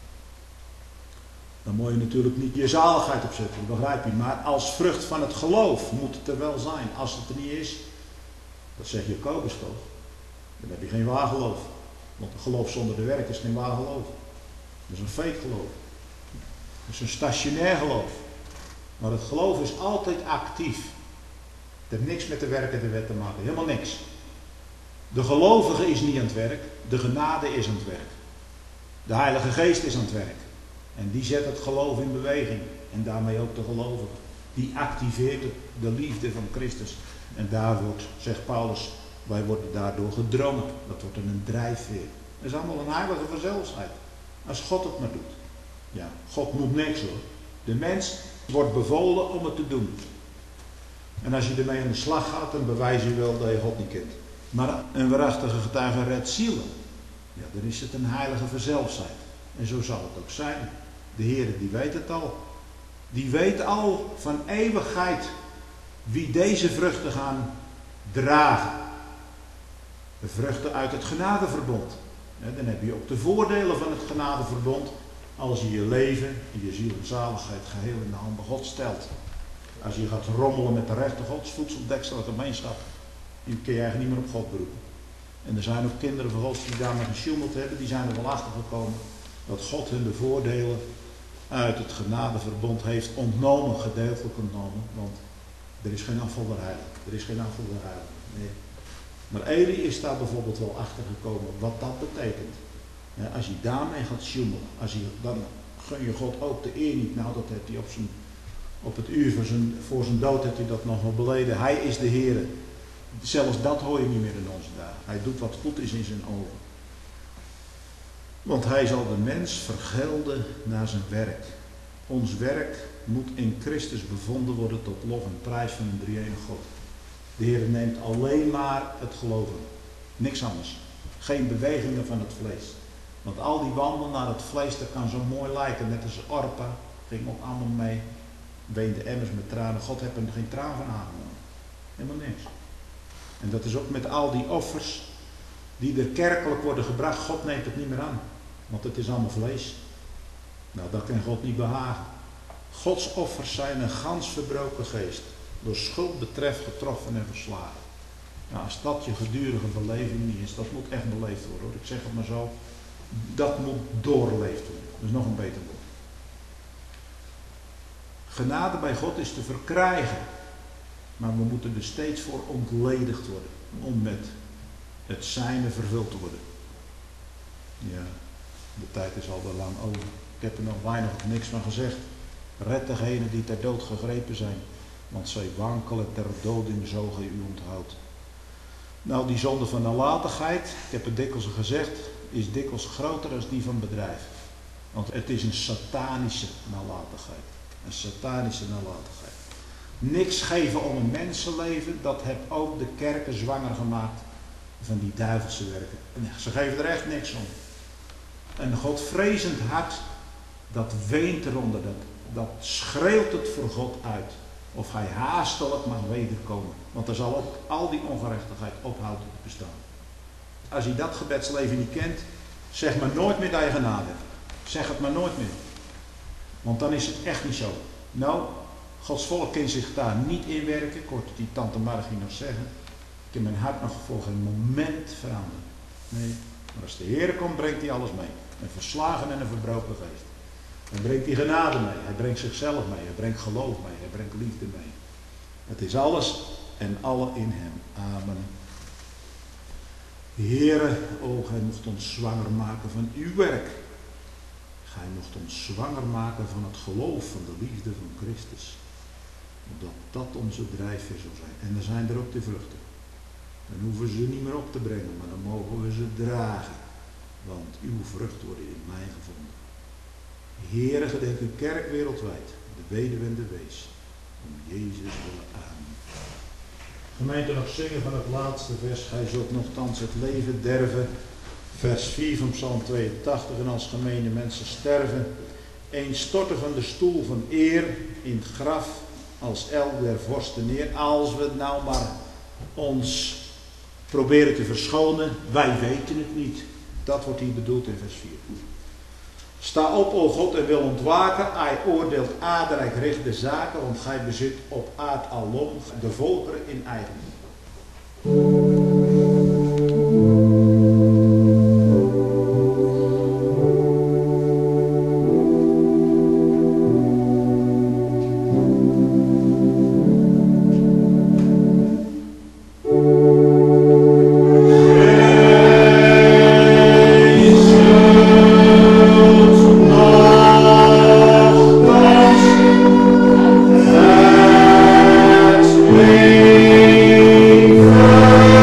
Dan moet je natuurlijk niet je zaligheid opzetten, begrijp je. Maar als vrucht van het geloof moet het er wel zijn. Als het er niet is, dat zegt Jacobus toch, dan heb je geen waar geloof. Want een geloof zonder de werk is geen waar geloof. Dat is een fake geloof. Dat is een stationair geloof. Maar het geloof is altijd actief. Het heeft niks met de werken de wet te maken. Helemaal niks. De gelovige is niet aan het werk. De genade is aan het werk. De Heilige Geest is aan het werk. En die zet het geloof in beweging. En daarmee ook de gelovige. Die activeert de liefde van Christus. En daar wordt, zegt Paulus, wij worden daardoor gedrongen. Dat wordt een drijfveer. Dat is allemaal een heilige vanzelfsheid. Als God het maar doet. Ja, God moet niks hoor. De mens wordt bevolen om het te doen. En als je ermee aan de slag gaat, dan bewijs je wel dat je God niet kent. Maar een waarachtige getuige redt zielen. Ja, dan is het een heilige vanzelfsheid. En zo zal het ook zijn. De Heer die weet het al. Die weet al van eeuwigheid wie deze vruchten gaan dragen. De vruchten uit het genadeverbond. Ja, dan heb je ook de voordelen van het genadeverbond. Als je je leven en je ziel en zaligheid geheel in de handen God stelt. Als je gaat rommelen met de rechte Gods voedseldeksel en gemeenschap. Dan kun je eigenlijk niet meer op God beroepen. En er zijn ook kinderen van God die daarmee gesjoemeld hebben. Die zijn er wel achter gekomen. Dat God hun de voordelen uit het genadeverbond heeft ontnomen. Gedeeltelijk ontnomen. Want er is geen afval der heilig. Er is geen afval der heilig. Nee. Maar Eli is daar bijvoorbeeld wel achter gekomen wat dat betekent. Ja, als je daarmee gaat sjoemelen, als je, dan gun je God ook de eer niet. Nou, dat heeft hij op, zijn, op het uur voor zijn, voor zijn dood heeft hij dat nog wel beleden. Hij is de Heer. Zelfs dat hoor je niet meer in onze dagen. Hij doet wat goed is in zijn ogen. Want hij zal de mens vergelden naar zijn werk. Ons werk moet in Christus bevonden worden tot lof en prijs van een drie-enige God. De Heer neemt alleen maar het geloven. Niks anders. Geen bewegingen van het vlees. Want al die wandelen naar het vlees, dat kan zo mooi lijken. Net als Orpa, ging ook allemaal mee. Weende emmers met tranen. God heeft er geen traan van aangenomen. Helemaal niks. En dat is ook met al die offers die er kerkelijk worden gebracht. God neemt het niet meer aan. Want het is allemaal vlees. Nou, dat kan God niet behagen. Gods offers zijn een gans verbroken geest. Door schuld betreft getroffen en verslagen. Nou, als dat je gedurige beleving niet is, dat moet echt beleefd worden hoor. Ik zeg het maar zo. Dat moet doorleefd worden. Dat is nog een beter woord. Genade bij God is te verkrijgen. Maar we moeten er steeds voor ontledigd worden. Om met het zijne vervuld te worden. Ja, de tijd is al wel lang over. Ik heb er nog weinig of niks van gezegd. Red degenen die ter dood gegrepen zijn. Want zij wankelen ter doding, zo gij u onthoudt. Nou, die zonde van nalatigheid, ik heb het dikwijls gezegd, is dikwijls groter dan die van bedrijf. Want het is een satanische nalatigheid. Een satanische nalatigheid. Niks geven om een mensenleven, dat heeft ook de kerken zwanger gemaakt van die duivelse werken. En ze geven er echt niks om. Een godvrezend hart, dat weent eronder, dat, dat schreeuwt het voor God uit. Of hij haastelijk mag wederkomen. Want dan zal ook al die ongerechtigheid ophouden te bestaan. Als je dat gebedsleven niet kent, zeg maar nooit meer dat je genade hebt. Zeg het maar nooit meer. Want dan is het echt niet zo. Nou, Gods volk kan zich daar niet in werken. Ik hoorde die tante Margie nog zeggen. Ik heb mijn hart nog voor geen moment veranderd. Nee, maar als de Heer komt, brengt hij alles mee. Een verslagen en een verbroken geest. Hij brengt die genade mee. Hij brengt zichzelf mee. Hij brengt geloof mee. Hij brengt liefde mee. Het is alles en alle in hem. Amen. Heere, o, gij mocht ons zwanger maken van uw werk. Gij mocht ons zwanger maken van het geloof van de liefde van Christus. Opdat dat onze drijfveer zal zijn. En dan zijn er ook de vruchten. Dan hoeven ze niet meer op te brengen, maar dan mogen we ze dragen. Want uw vruchten worden in mij gevonden. Heere, gedenk uw kerk wereldwijd, de weduwe en de wees, om Jezus willen. Amen. Gemeente, nog zingen van het laatste vers. Gij zult nogthans het leven derven. Vers vier van Psalm tweeëntachtig. En als gemene mensen sterven, een storten van de stoel van eer in het graf als elk der vorsten neer. Als we nou maar ons proberen te verschonen, wij weten het niet. Dat wordt hier bedoeld in vers vier. Sta op, o God, en wil ontwaken. Hij oordeelt aardrijk recht de zaken, want gij bezit op aard alom de volkeren in eigendom. Thank you.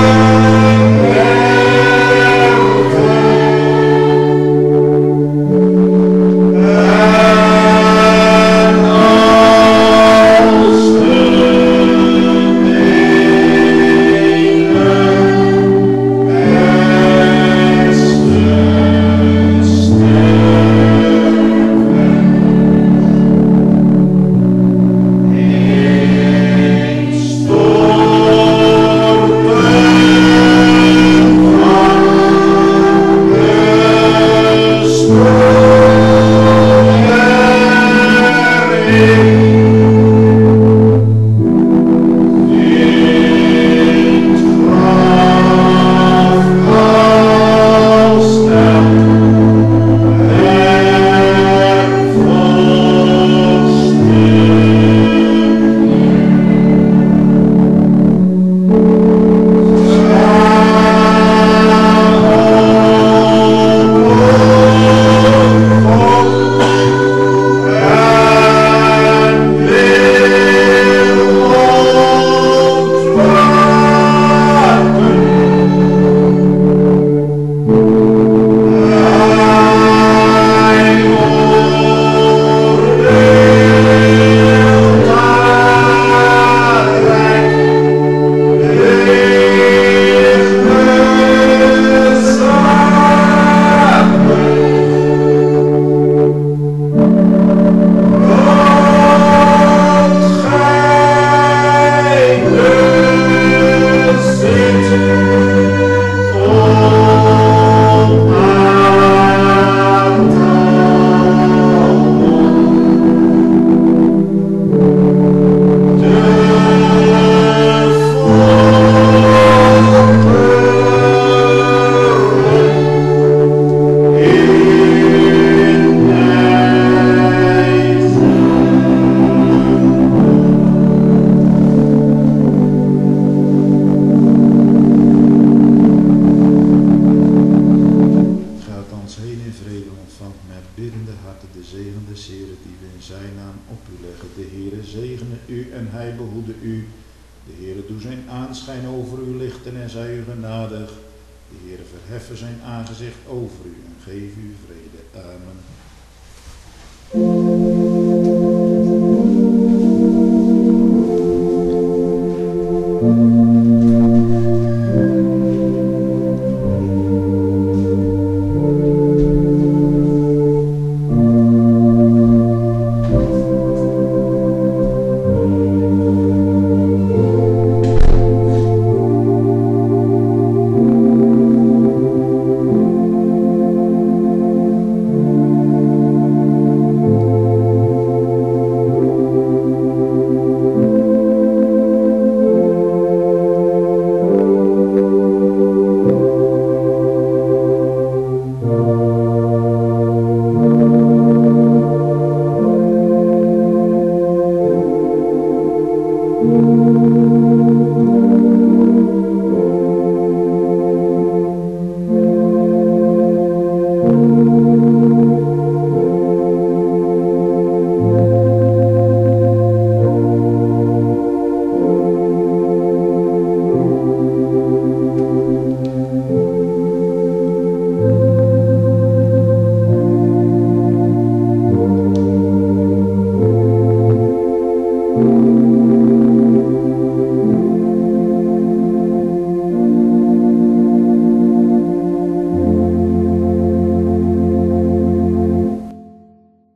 verheffen zijn aangezicht over u en geven u vrede. Amen.